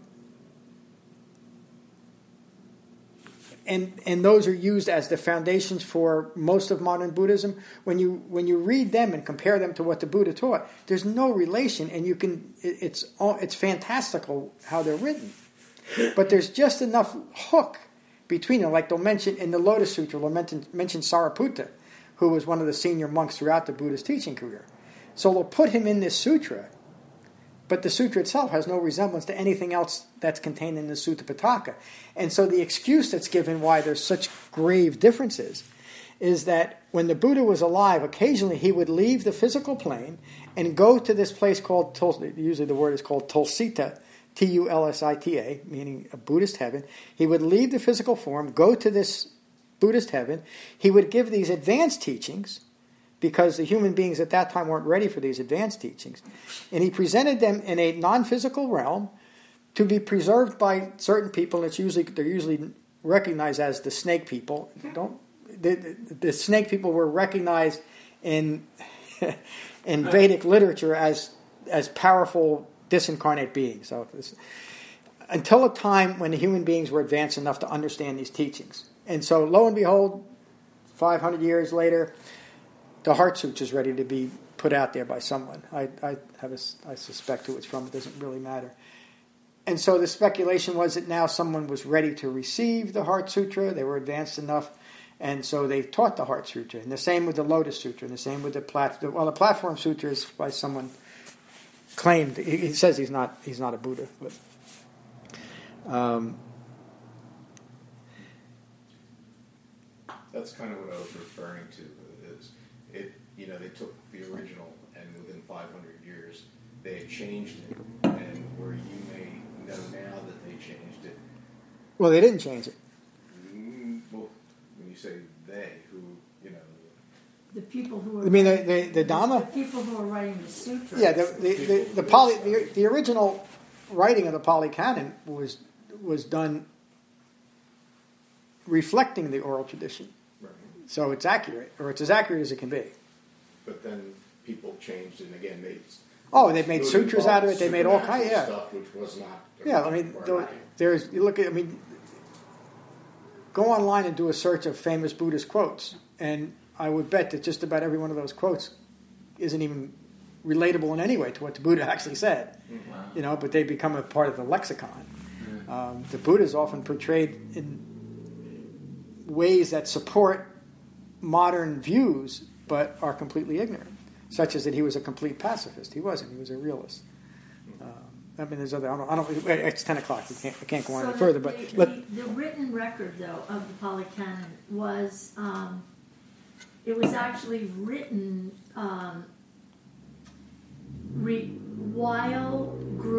And those are used as the foundations for most of modern Buddhism. When you read them and compare them to what the Buddha taught, there's no relation, and it's fantastical how they're written. But there's just enough hook between them. Like they'll mention in the Lotus Sutra, they'll mention Sariputta, who was one of the senior monks throughout the Buddha's teaching career. So they'll put him in this sutra, but the sutra itself has no resemblance to anything else that's contained in the Sutta Pitaka. And so the excuse that's given why there's such grave differences is that when the Buddha was alive, occasionally he would leave the physical plane and go to this place called, usually the word is called Tulsita, Tulsita, meaning a Buddhist heaven. He would leave the physical form, go to this Buddhist heaven. He would give these advanced teachings, because the human beings at that time weren't ready for these advanced teachings. And he presented them in a non-physical realm to be preserved by certain people. And they're usually recognized as the snake people. The snake people were recognized in Vedic literature as powerful disincarnate beings. So until a time when the human beings were advanced enough to understand these teachings. And so lo and behold, 500 years later, the Heart Sutra is ready to be put out there by someone. I suspect who it's from. It doesn't really matter. And so the speculation was that now someone was ready to receive the Heart Sutra. They were advanced enough, and so they taught the Heart Sutra. And the same with the Lotus Sutra, and the same with the Platform. Well, the Platform Sutra is by someone claimed. He says he's not a Buddha, but. That's kind of what I was referring to. they took the original and within 500 years they had changed it, and where you may know now that they changed it. Well, they didn't change it. Well, when you say they, who, the people who are... I mean, the Dhamma? The people who are writing the sutras. Yeah, the original writing of the Pali Canon was done reflecting the oral tradition. Right. So it's accurate, or it's as accurate as it can be. But then people changed it and again made... They made sutras out of it. They made all kinds of stuff, which was not... Yeah, I mean, go online and do a search of famous Buddhist quotes, and I would bet that just about every one of those quotes isn't even relatable in any way to what the Buddha actually said. Wow. But they become a part of the lexicon. The Buddha is often portrayed in ways that support modern views, but are completely ignorant, such as that he was a complete pacifist. He wasn't. He was a realist. There's other. I don't. It's 10:00. I can't go on any further. But the written record, though, of the Pali Canon was. It was actually written while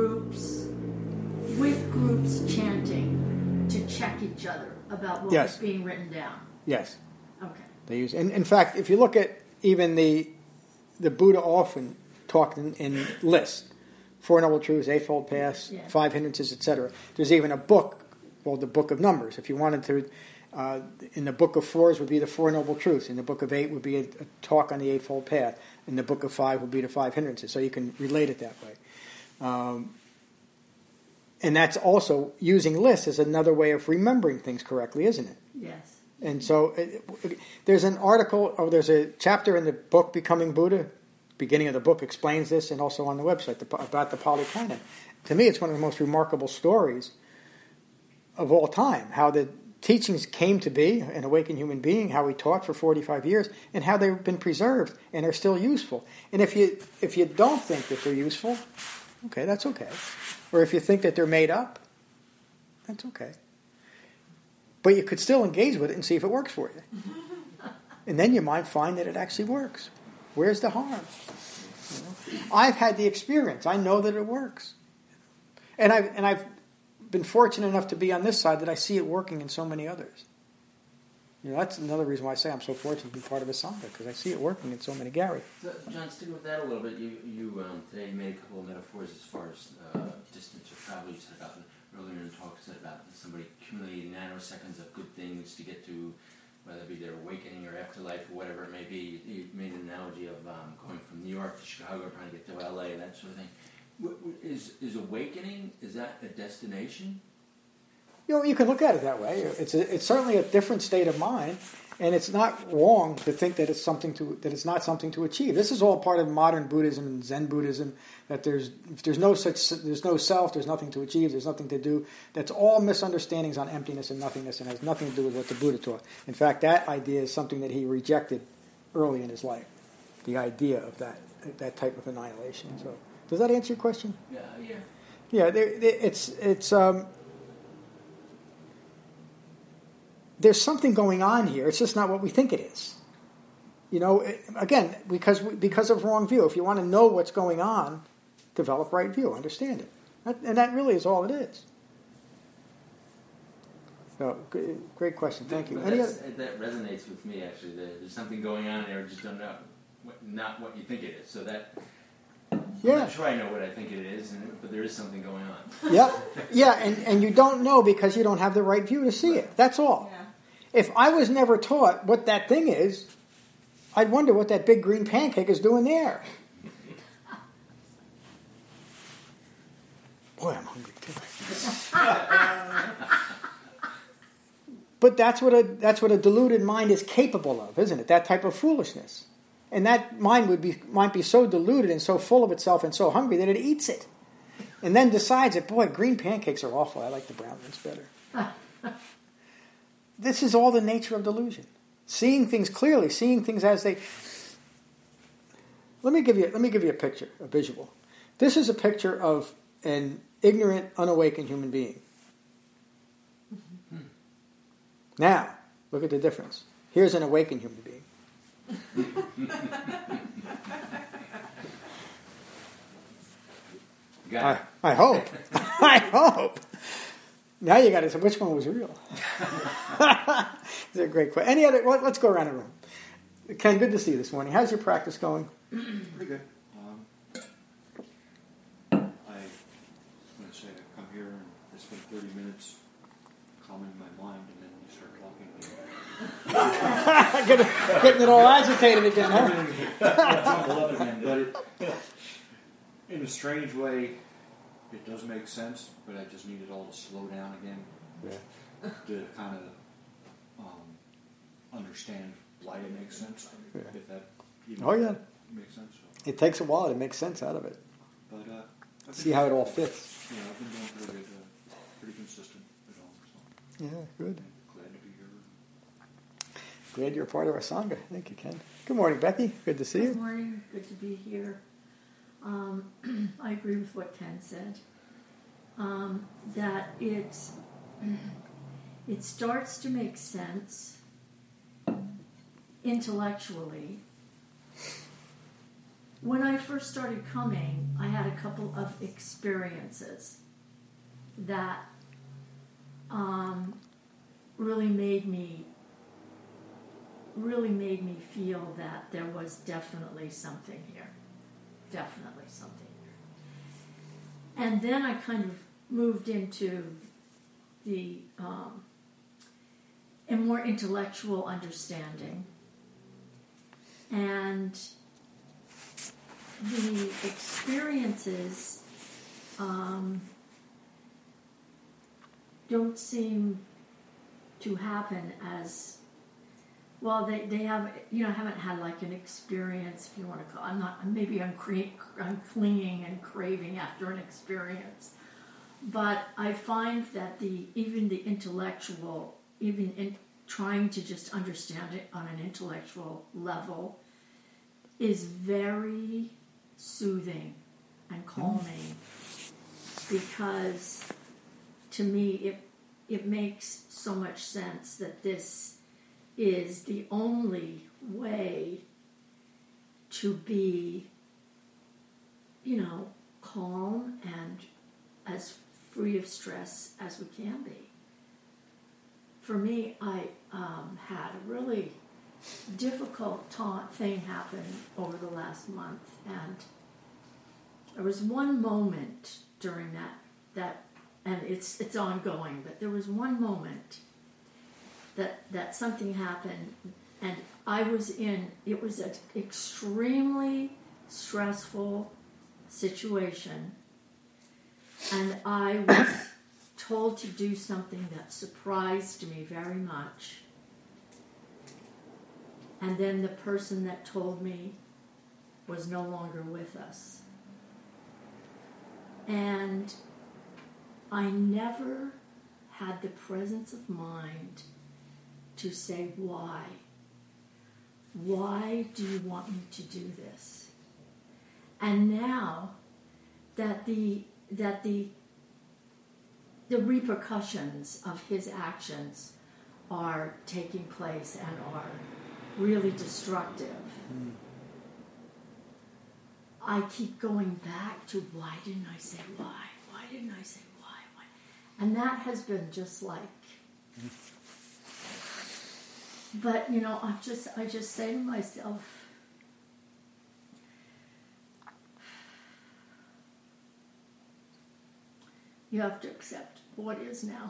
with groups chanting to check each other about what was being written down. Yes. Okay. They use, and in fact, if you look at even the Buddha often talked in lists, Four Noble Truths, Eightfold Paths, 5 Hindrances, etc. There's even a book called the Book of Numbers. If you wanted to, in the Book of Fours would be the Four Noble Truths. In the Book of 8 would be a talk on the Eightfold Path. In the Book of 5 would be the 5 Hindrances. So you can relate it that way. And that's also, using lists is another way of remembering things correctly, isn't it? Yes. And so there's an article, or there's a chapter in the book Becoming Buddha. Beginning of the book explains this, and also on the website about the Pali Canon. To me, it's one of the most remarkable stories of all time. How the teachings came to be, an awakened human being, how he taught for 45 years, and how they've been preserved and are still useful. And if you don't think that they're useful, okay, that's okay. Or if you think that they're made up, that's okay. But you could still engage with it and see if it works for you. And then you might find that it actually works. Where's the harm? I've had the experience. I know that it works. And I've been fortunate enough to be on this side that I see it working in so many others. That's another reason why I say I'm so fortunate to be part of a Sangha, because I see it working in so many. Gary. So, John, sticking with that a little bit, you today made a couple of metaphors as far as distance or travel. You said about earlier in the talk, you said about somebody accumulating nanoseconds of good things to get to, whether it be their awakening or afterlife or whatever it may be. You made an analogy of going from New York to Chicago, trying to get to LA, and that sort of thing. Is awakening, is that a destination? You can look at it that way. It's certainly a different state of mind, and it's not wrong to think that it's not something to achieve. This is all part of modern Buddhism and Zen Buddhism. That there's no self, there's nothing to achieve, there's nothing to do. That's all misunderstandings on emptiness and nothingness, and has nothing to do with what the Buddha taught. In fact, that idea is something that he rejected early in his life. The idea of that type of annihilation. So, does that answer your question? Yeah. There's something going on here. It's just not what we think it is. Again, because of wrong view. If you want to know what's going on, develop right view, understand it. And that really is all it is. So, great question. Thank you. That resonates with me, actually. There's something going on there, I just don't know. Not what you think it is. So that... Yeah. I'm not sure I know what I think it is, but there is something going on. Yeah, and you don't know because you don't have the right view to see it. That's all. Yeah. If I was never taught what that thing is, I'd wonder what that big green pancake is doing there. Boy, I'm hungry too. But that's what a deluded mind is capable of, isn't it? That type of foolishness. And that mind might be so deluded and so full of itself and so hungry that it eats it. And then decides that, boy, green pancakes are awful. I like the brown ones better. This is all the nature of delusion. Seeing things clearly, seeing things as they... Let me give you a picture, a visual. This is a picture of an ignorant, unawakened human being. Now, look at the difference. Here's an awakened human being. I hope. I hope. Now you got to say which one was real. It's a great question. Any other? Let's go around the room. Ken, good to see you this morning. How's your practice going? Pretty good. I want to say I come here and I spend 30 minutes calming my mind, and then you start talking. Getting it all agitated again, huh? But in a strange way, it does make sense, but I just need it all to slow down again to kind of understand why it makes sense. Yeah. If that even makes sense. So. It takes a while to make sense out of it. But see how it all fits. Yeah, I've been doing pretty good, pretty consistent at home. So. Yeah, good. Glad to be here. Glad you're a part of our Sangha. Thank you, Ken. Good morning, Becky. Good to see you. Good morning. Good to be here. I agree with what Ken said. That it starts to make sense intellectually. When I first started coming, I had a couple of experiences that really made me feel that there was definitely something here. Definitely something here. And then I kind of moved into the a more intellectual understanding. And the experiences don't seem to happen as well. They have, haven't had like an experience, if you want to call. I'm clinging and craving after an experience, but I find that even the intellectual, even in trying to just understand it on an intellectual level, is very soothing and calming, because to me it makes so much sense that this is the only way to be, calm and as free of stress as we can be. For me, I had a really difficult thing happen over the last month, and there was one moment during that, and it's ongoing, but there was one moment that something happened, and it was an extremely stressful situation, and I was told to do something that surprised me very much. And then the person that told me was no longer with us. And I never had the presence of mind to say, why? Why do you want me to do this? And now that the repercussions of his actions are taking place and are really destructive, I keep going back to why didn't I say why? Why didn't I say why? And that has been just like, but I just say to myself, you have to accept what is now.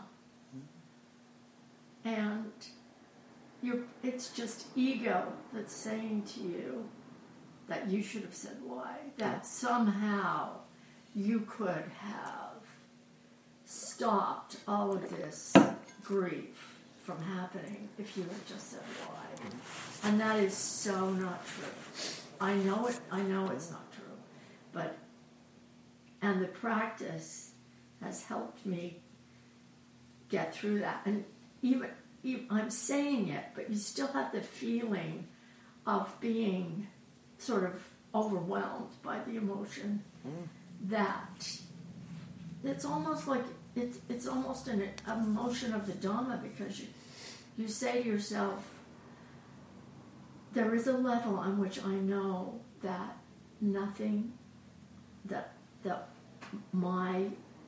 And it's just ego that's saying to you that you should have said why, that somehow you could have stopped all of this grief from happening if you had just said why. And that is so not true. I know it's not true. And the practice has helped me get through that. And even I'm saying it, but you still have the feeling of being sort of overwhelmed by the emotion. That it's almost like it's almost an emotion of the Dhamma, because you say to yourself, there is a level on which I know that nothing, that my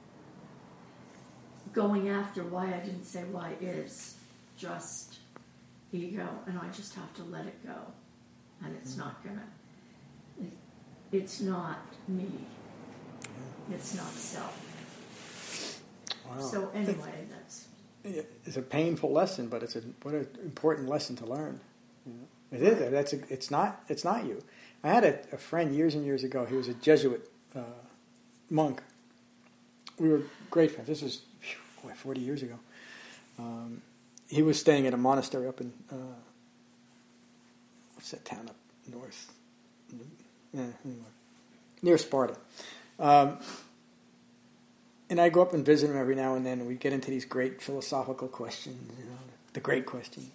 going after why I didn't say why is just ego, and I just have to let it go. And it's not it's not me. It's not self. Wow. So anyway, it's a painful lesson, but what an important lesson to learn. You know? It is. It's not you. I had a friend years and years ago. He was a Jesuit monk. We were great friends. This was 40 years ago. He was staying at a monastery up in what's that town up north? Near Sparta. And I go up and visit him every now and then, and we get into these great philosophical questions, the great questions.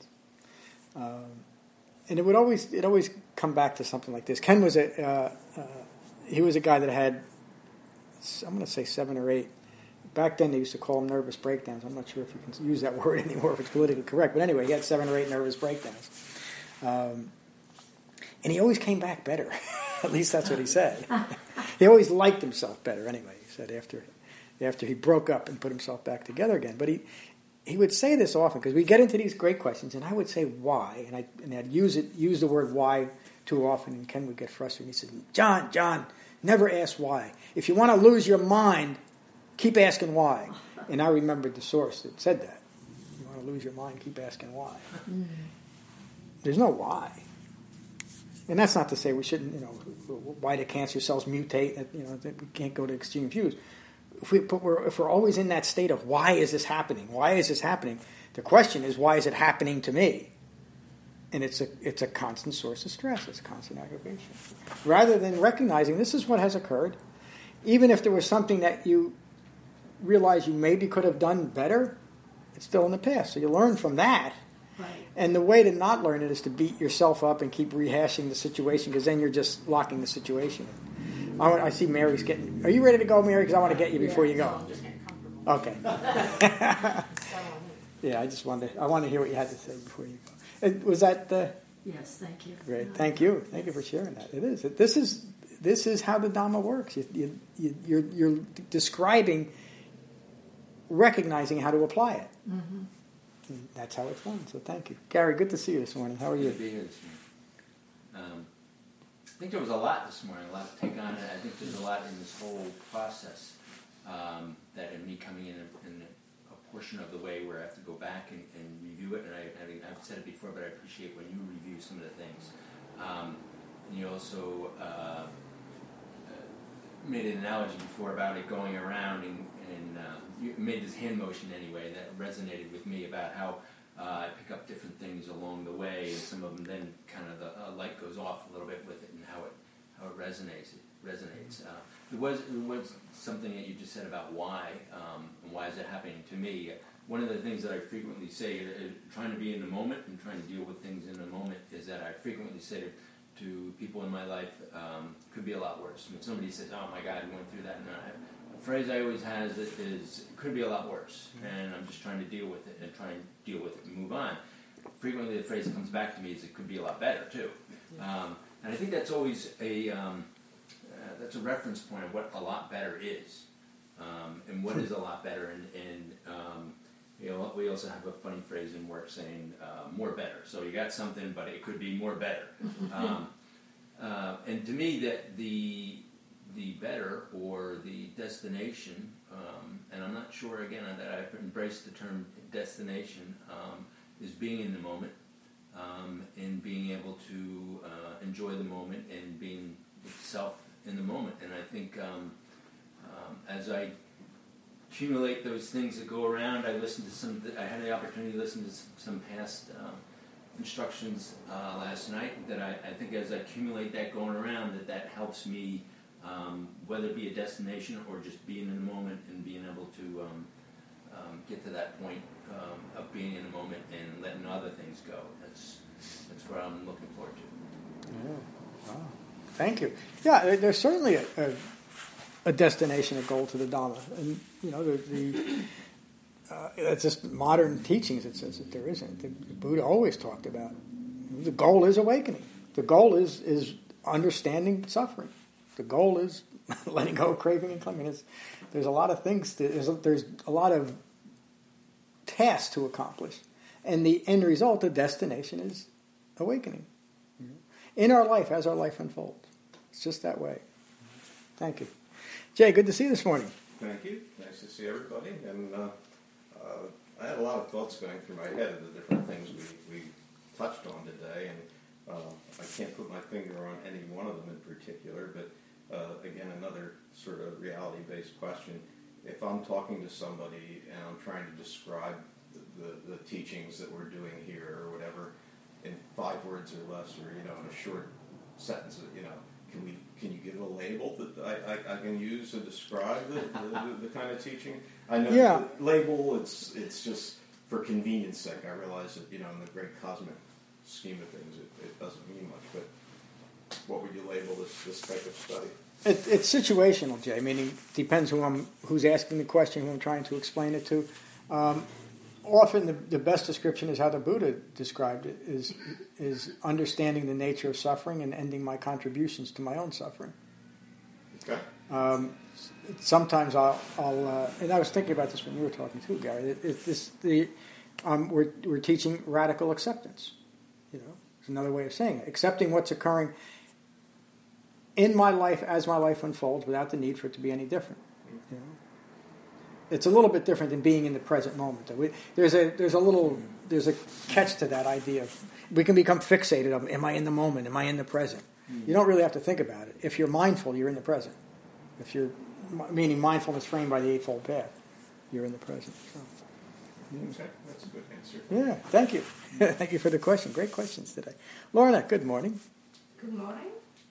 And it would always come back to something like this. Ken was he was a guy that had, I'm going to say 7 or 8. Back then they used to call them nervous breakdowns. I'm not sure if you can use that word anymore, if it's politically correct. But anyway, he had 7 or 8 nervous breakdowns. And he always came back better. At least that's what he said. He always liked himself better anyway, he said, after he broke up and put himself back together again. But he would say this often, because we get into these great questions, and I would say why, and I'd use the word why too often, and Ken would get frustrated. He said, John, never ask why. If you want to lose your mind, keep asking why. And I remembered the source that said that. You want to lose your mind, keep asking why. There's no why. And that's not to say we shouldn't, why do cancer cells mutate, that we can't go to extreme views. If we're always in that state of why is this happening? Why is this happening? The question is, why is it happening to me? And it's a constant source of stress. It's a constant aggravation. Rather than recognizing this is what has occurred, even if there was something that you realize you maybe could have done better, it's still in the past. So you learn from that. right. And the way to not learn it is to beat yourself up and keep rehashing the situation, because then you're just locking the situation. I see Mary's getting... Are you ready to go, Mary? Because I want to get you before you go. I'm just getting comfortable. Okay. Yeah, I want to hear what you had to say before you go. Was that Yes, thank you. great? Thank you. Thank you for sharing that. It is. This is how the Dhamma works. You're describing, recognizing how to apply it. Mm-hmm. And that's how it's done. So thank you, Gary. Good to see you this morning. How are you? Good to be here this morning. I think there was a lot this morning, a lot to take on. I think there's a lot in this whole process that in me coming in a portion of the way where I have to go back and review it. And I've said it before, but I appreciate when you review some of the things. And you also made an analogy before about it going around, and you made this hand motion anyway that resonated with me about how I pick up different things along the way, and some of them then kind of the light goes off a little bit with it, and how it resonates. There was something that you just said about why, and why is it happening to me. One of the things that I frequently say, trying to be in the moment and trying to deal with things in the moment, is that I frequently say to people in my life, could be a lot worse. When somebody says, "Oh my God, I went through that," and the phrase I always have is, "It could be a lot worse," and I'm just trying to deal with it and try and deal with it and move on. Frequently, the phrase that comes back to me is, "It could be a lot better too," and I think that's always that's a reference point of what a lot better is, and what is a lot better, and we also have a funny phrase in work saying more better. So you got something, but it could be more better. And to me, that the better or the destination, and I'm not sure again that I've embraced the term destination, is being in the moment, and being able to enjoy the moment and being itself in the moment. And I think as I accumulate those things that go around, I had the opportunity to listen to some past instructions last night, that I think as I accumulate that going around, that helps me, whether it be a destination or just being in the moment and being able to get to that point of being in the moment and letting other things go. That's what I'm looking forward to. Yeah. Wow. Thank you. Yeah, there's certainly a destination, a goal to the Dhamma, and it's just modern teachings that says that there isn't. The Buddha always talked about The goal is awakening. The goal is understanding suffering. The goal is letting go of craving and clinging. There's a lot of things. There's a lot of tasks to accomplish, and the end result, the destination, is awakening. In our life, as our life unfolds, it's just that way. Thank you, Jay. Good to see you this morning. Thank you. Nice to see everybody. And I had a lot of thoughts going through my head of the different things we touched on today, and I can't put my finger on any one of them in particular, but again, another sort of reality-based question. If I'm talking to somebody and I'm trying to describe the teachings that we're doing here or whatever in 5 words or less, or in a short sentence, can you give a label that I can use to describe the kind of teaching? I know the label, it's just for convenience sake. I realize that in the great cosmic scheme of things, it doesn't mean much. But what would you label this type of study? It's situational, Jay. Meaning, depends who's asking the question, who I'm trying to explain it to. Often, the best description is how the Buddha described it: is understanding the nature of suffering and ending my contributions to my own suffering. Okay. Sometimes I'll and I was thinking about this when you were talking too, Gary. We're teaching radical acceptance. It's another way of saying it. Accepting what's occurring in my life as my life unfolds without the need for it to be any different. It's a little bit different than being in the present moment. There's a catch to that idea. We can become fixated on, am I in the moment? Am I in the present? You don't really have to think about it. If you're mindful, you're in the present. If you're, meaning mindfulness framed by the Eightfold Path, you're in the present. So, Okay, that's a good answer. Yeah, thank you. Thank you for the question. Great questions today. Lorna, good morning. Good morning.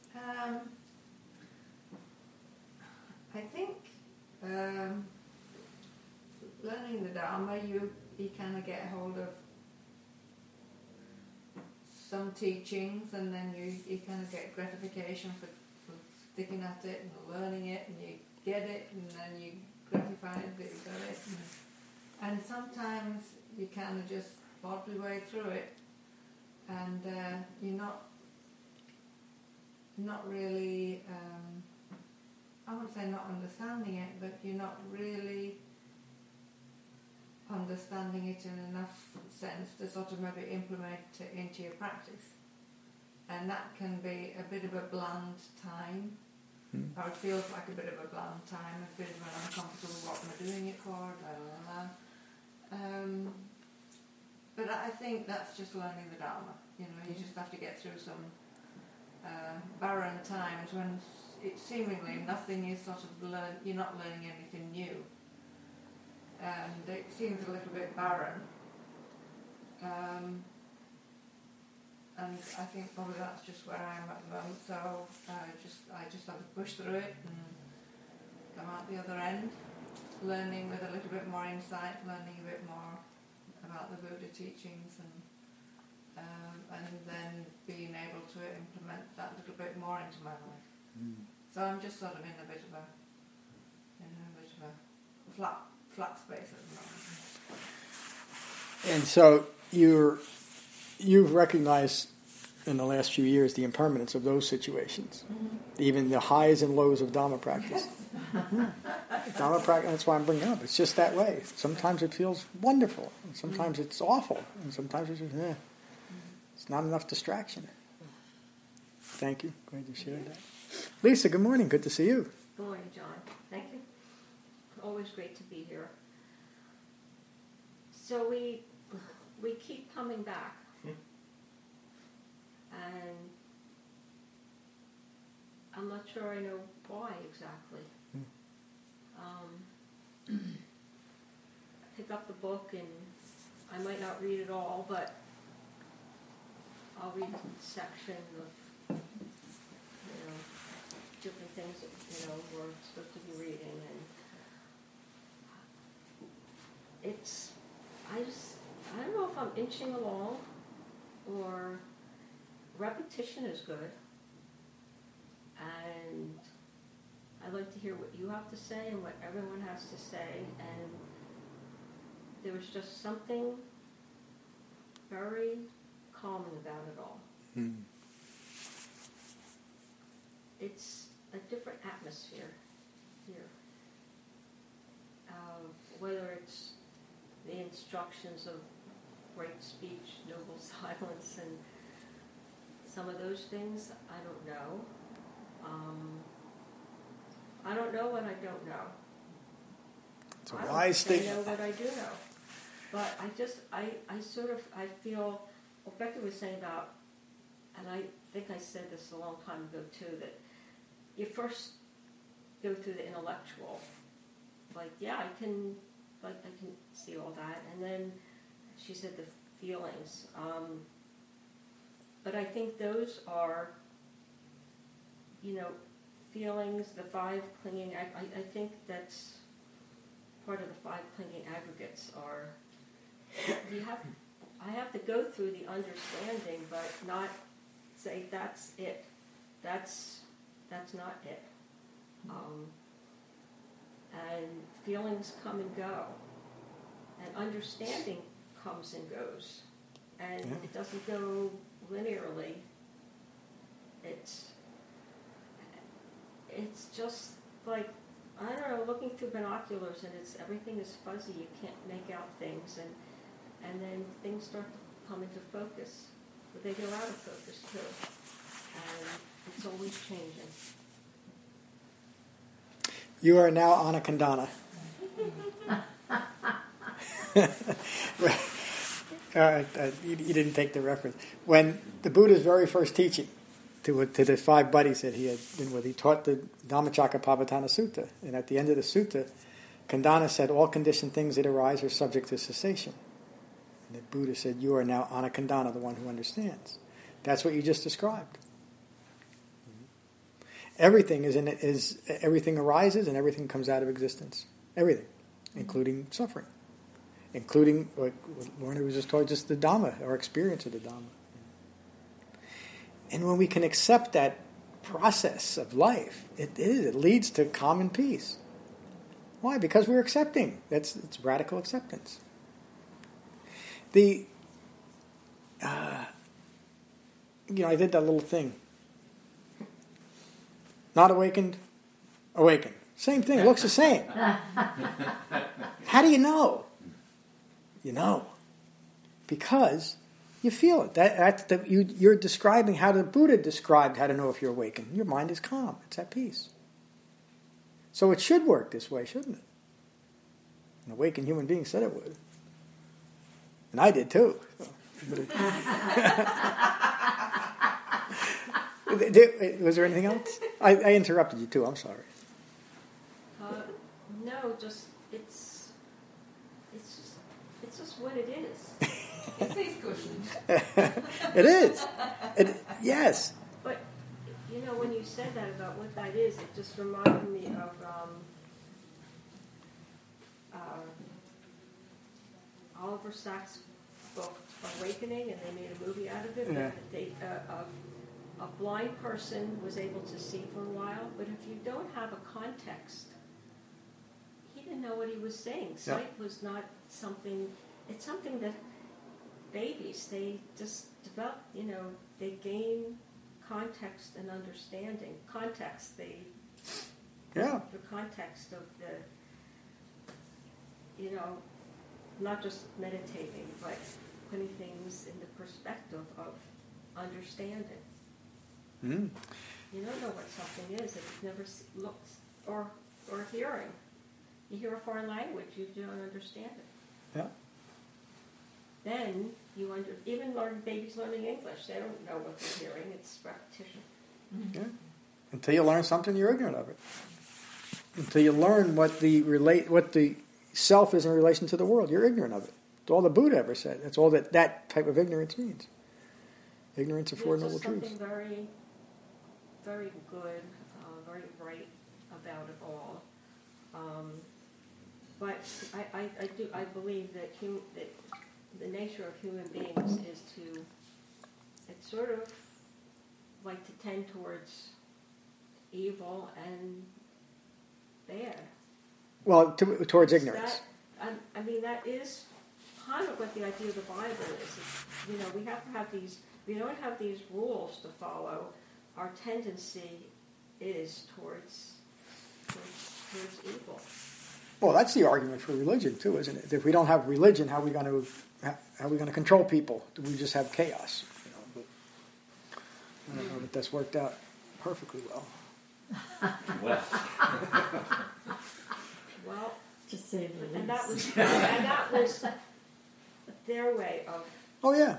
I think learning the Dharma, you kind of get hold of some teachings, and then you kind of get gratification for sticking at it and learning it, and you get it, and then you gratified that you got it. And sometimes you kind of just plod your way through it, and you're not really, I wouldn't say not understanding it, but you're not really understanding it in enough sense to sort of maybe implement it into your practice. And that can be a bit of a bland time, or it feels like a bit of a bland time, a bit of an uncomfortable, what am I doing it for, blah, blah, blah. But I think that's just learning the Dharma. You just have to get through some barren times when it's seemingly nothing is sort of you're not learning anything new, and it seems a little bit barren. And I think probably that's just where I am at the moment. So I just have to push through it and come out the other end, learning with a little bit more insight, learning a bit more about the Buddha teachings, and then being able to implement that little bit more into my life. So I'm just sort of in a bit of a flat space at the moment. And so you've recognized in the last few years the impermanence of those situations, even the highs and lows of Dhamma practice. Dhamma practice, that's why I'm bringing it up. It's just that way. Sometimes it feels wonderful, and sometimes it's awful, and sometimes it's just, it's not enough distraction. Thank you. Glad to share that. Lisa, good morning. Good to see you. Good morning, John. Thank you. Always great to be here. So we keep coming back. And I'm not sure I know why exactly. I pick up the book and I might not read it all, but I'll read a section of different things that we're supposed to be reading, and I don't know if I'm inching along or repetition is good, and I like to hear what you have to say and what everyone has to say, and there was just something very calming about it all. It's a different atmosphere here. Whether it's the instructions of great speech, noble silence, and some of those things, I don't know. I don't know what I don't know. It's a wise statement. I know what I do know. But I feel, what Becky was saying about, and I think I said this a long time ago too, that you first go through the intellectual, I can see all that, and then she said the feelings. But I think those are, feelings, the 5 clinging, I think that's part of the 5 clinging aggregates are, I have to go through the understanding, but not say that's it. That's not it. And feelings come and go. And understanding comes and goes. And it doesn't go linearly. It's just like, I don't know, looking through binoculars and everything is fuzzy. You can't make out things, and then things start to come into focus, but they go out of focus too, and it's always changing. You are now Anakandana. You didn't take the reference. When the Buddha's very first teaching to the 5 buddies that he had been with, he taught the Dhammacakkappavattana Sutta. And at the end of the sutta, Kandana said, all conditioned things that arise are subject to cessation. And the Buddha said, you are now Anakandana, the one who understands. That's what you just described. Everything everything arises and everything comes out of existence. Everything, including suffering, including like Lorna was just told, just the Dhamma, our experience of the Dhamma. And when we can accept that process of life, it leads to calm and peace. Why? Because we're accepting. It's radical acceptance. I did that little thing. Not awakened, awakened. Same thing, it looks the same. How do you know? You know. Because you feel it. You're describing how the Buddha described how to know if you're awakened. Your mind is calm. It's at peace. So it should work this way, shouldn't it? An awakened human being said it would. And I did too. Was there anything else? I interrupted you too. I'm sorry. No, just it's just what it is. It's these cushions. It is. Yes. But when you said that about what that is, it just reminded me of Oliver Sacks' book Awakening, and they made a movie out of it. Yeah. A blind person was able to see for a while, but if you don't have a context, he didn't know what he was saying. Sight was not something, it's something that babies, they just develop, they gain context and understanding. Context, the context of not just meditating, but putting things in the perspective of understanding. Mm. You don't know what something is if you've never looked or hearing. You hear a foreign language, you don't understand it. Yeah. Then even babies learning English, they don't know what they're hearing. It's repetition. Mm-hmm. Yeah. Until you learn something, you're ignorant of it. Until you learn what the self is in relation to the world, you're ignorant of it. It's all the Buddha ever said. That's all that type of ignorance means. Ignorance of Four Noble Truths. Something very, very good, very bright about it all. But I believe that the nature of human beings is it's sort of like to tend towards evil and bad. Well, towards ignorance. That is kind of what the idea of the Bible is. We have to have these. We don't have these rules to follow. Our tendency is towards evil. Well, that's the argument for religion too, isn't it? If we don't have religion, how are we going to control people? Do we just have chaos? But I don't know that that's worked out perfectly well. Well, just say release. And that was their way of. Oh yeah.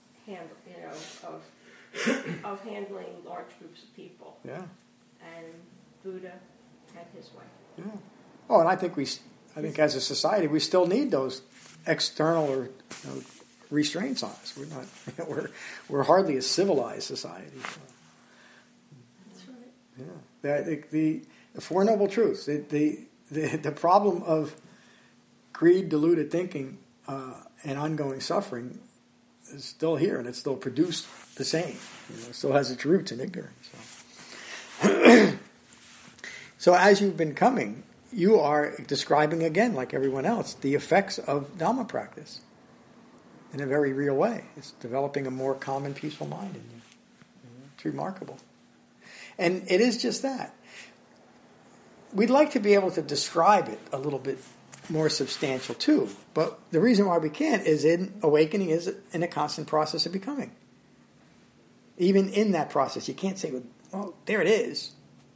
Of handling large groups of people. Yeah. And Buddha had his way. Yeah. Oh, and I think as a society we still need those external or restraints on us. We're not. We're hardly a civilized society. So. That's right. Yeah. The Four Noble Truths. The problem of greed, deluded thinking, and ongoing suffering is still here, and it's still produced the same. It still has its roots in ignorance. So as you've been coming, you are describing again, like everyone else, the effects of Dhamma practice in a very real way. It's developing a more calm and peaceful mind in you. It's remarkable. And it is just that. We'd like to be able to describe it a little bit more substantial too, but the reason why we can't is awakening is in a constant process of becoming. Even in that process, you can't say, well, there it is.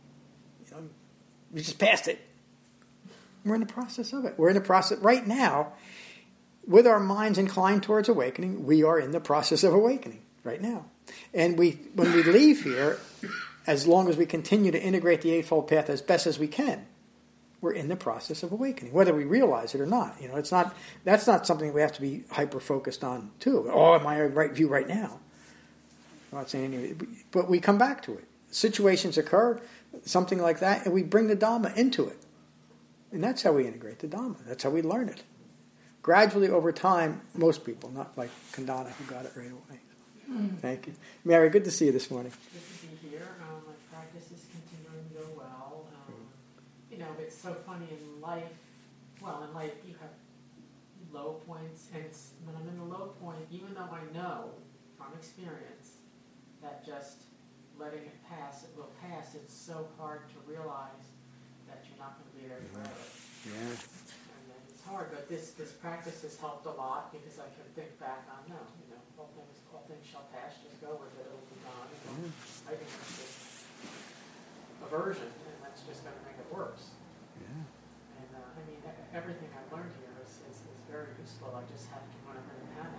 We just passed it. We're in the process of it. We're in the process right now, with our minds inclined towards awakening. We are in the process of awakening right now. And when we leave here, as long as we continue to integrate the Eightfold Path as best as we can, we're in the process of awakening, whether we realize it or not. That's not something we have to be hyper focused on too. Oh, am I in the right view right now? I'm not saying anything, but we come back to it. Situations occur, something like that, and we bring the Dhamma into it. And that's how we integrate the Dhamma. That's how we learn it. Gradually, over time, most people, not like Kandana who got it right away. Thank you. Mary, good to see you this morning. Good to be here. My practice is continuing to go well. It's so funny in life. Well, in life you have low points, and when I'm in the low point, even though I know from experience that just letting it pass, it will pass, it's so hard to realize that you're not going to be there forever. Yeah. And it's hard, but this practice has helped a lot because I can think back on, all things shall pass, just go with it, it'll be gone. I think it's just aversion, and that's just going to make it worse. Yeah. And everything I've learned here is very useful. I just have to learn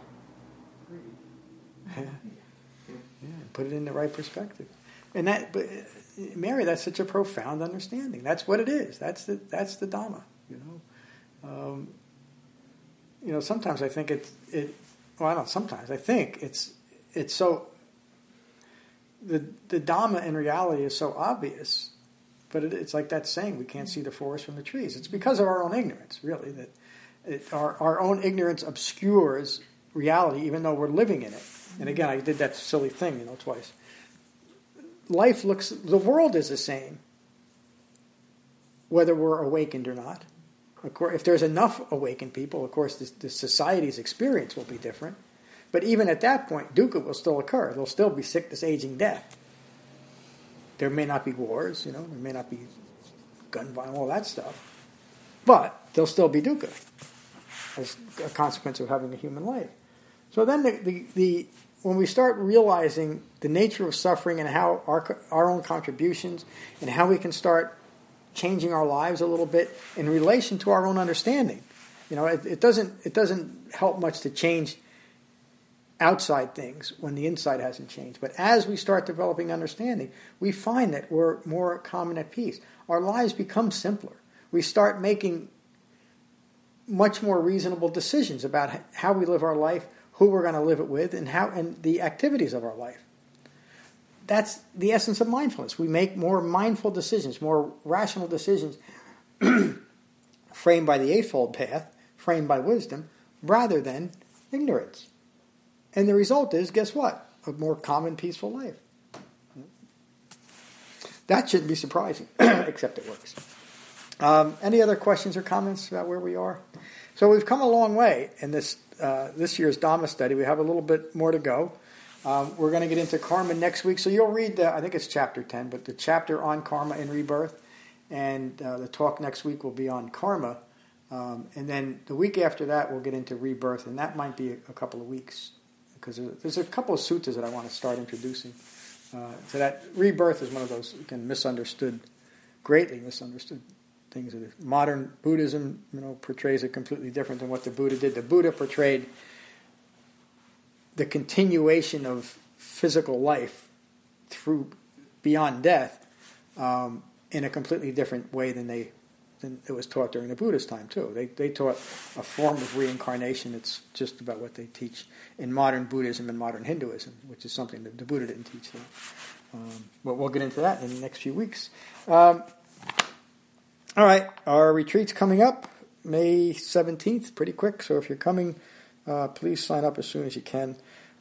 how to panic. Yeah, put it in the right perspective. And but Mary, that's such a profound understanding. That's what it is. That's the Dhamma. Sometimes I think I think it's so. The Dhamma in reality is so obvious, but it's like that saying, we can't see the forest from the trees. It's because of our own ignorance, really, that our own ignorance obscures reality, even though we're living in it. And again, I did that silly thing, twice. The world is the same, whether we're awakened or not. Of course, if there's enough awakened people, of course, the society's experience will be different. But even at that point, dukkha will still occur. There'll still be sickness, aging, death. There may not be wars, there may not be gun violence, all that stuff. But there'll still be dukkha as a consequence of having a human life. So then when we start realizing the nature of suffering and how our own contributions and how we can start changing our lives a little bit in relation to our own understanding, it doesn't help much to change outside things when the inside hasn't changed. But as we start developing understanding, we find that we're more calm and at peace. Our lives become simpler. We start making much more reasonable decisions about how we live our life, who we're going to live it with, and the activities of our life. That's the essence of mindfulness. We make more mindful decisions, more rational decisions, framed by the Eightfold Path, framed by wisdom, rather than ignorance. And the result is, guess what? A more calm and peaceful life. That shouldn't be surprising, except it works. Any other questions or comments about where we are? So we've come a long way in this this year's Dhamma study. We have a little bit more to go. We're going to get into karma next week. So you'll read, I think it's chapter 10, but the chapter on karma and rebirth. And the talk next week will be on karma. And then the week after that, we'll get into rebirth. And that might be a couple of weeks. Because there's a couple of suttas that I want to start introducing. So that rebirth is one of those, again, greatly misunderstood things. Modern Buddhism, portrays it completely different than what the Buddha did. The Buddha portrayed the continuation of physical life through beyond death in a completely different way than it was taught during the Buddha's time too. They taught a form of reincarnation. It's just about what they teach in modern Buddhism and modern Hinduism, which is something that the Buddha didn't teach them. But we'll get into that in the next few weeks. All right, our retreat's coming up May 17th, pretty quick. So if you're coming, please sign up as soon as you can.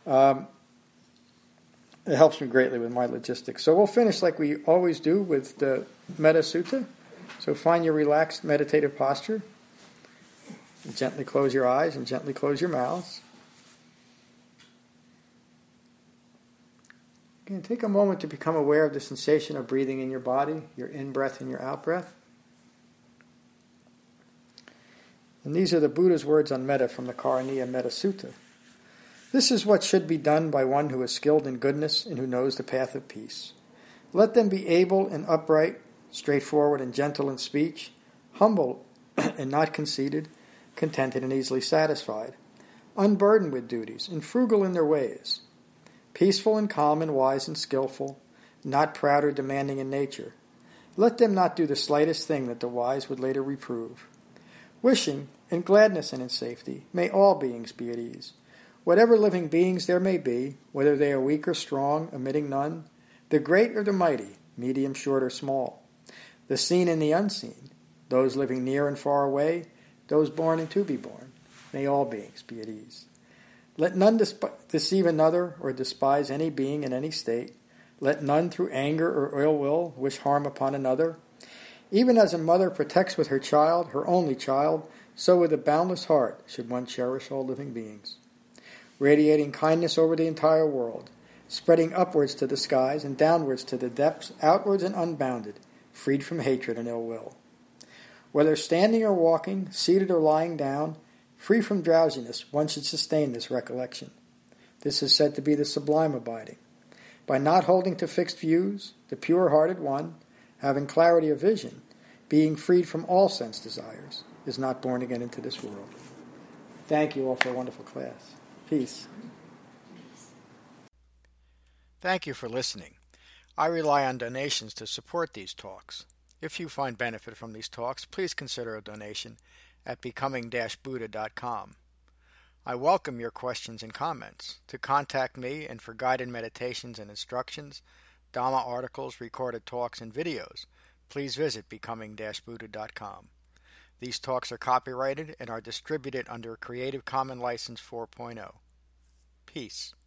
It helps me greatly with my logistics. So we'll finish like we always do with the Metta Sutta. So find your relaxed meditative posture. And gently close your eyes and gently close your mouths. Again, take a moment to become aware of the sensation of breathing in your body, your in-breath and your out-breath. And these are the Buddha's words on metta from the Karaniya Metta Sutta. This is what should be done by one who is skilled in goodness and who knows the path of peace. Let them be able and upright, straightforward and gentle in speech, humble and not conceited, contented and easily satisfied, unburdened with duties, and frugal in their ways, peaceful and calm and wise and skillful, not proud or demanding in nature. Let them not do the slightest thing that the wise would later reprove. Wishing, in gladness and in safety, may all beings be at ease. Whatever living beings there may be, whether they are weak or strong, omitting none, the great or the mighty, medium, short, or small, the seen and the unseen, those living near and far away, those born and to be born, may all beings be at ease. Let none deceive another or despise any being in any state. Let none through anger or ill will wish harm upon another. Even as a mother protects with her child, her only child, so with a boundless heart should one cherish all living beings. Radiating kindness over the entire world, spreading upwards to the skies and downwards to the depths, outwards and unbounded, freed from hatred and ill will. Whether standing or walking, seated or lying down, free from drowsiness, one should sustain this recollection. This is said to be the sublime abiding. By not holding to fixed views, the pure-hearted one, having clarity of vision, being freed from all sense desires, is not born again into this world. Thank you all for a wonderful class. Peace. Thank you for listening. I rely on donations to support these talks. If you find benefit from these talks, please consider a donation at becoming-buddha.com. I welcome your questions and comments. To contact me and for guided meditations and instructions, Dhamma articles, recorded talks, and videos, please visit becoming-buddha.com. These talks are copyrighted and are distributed under a Creative Commons License 4.0. Peace.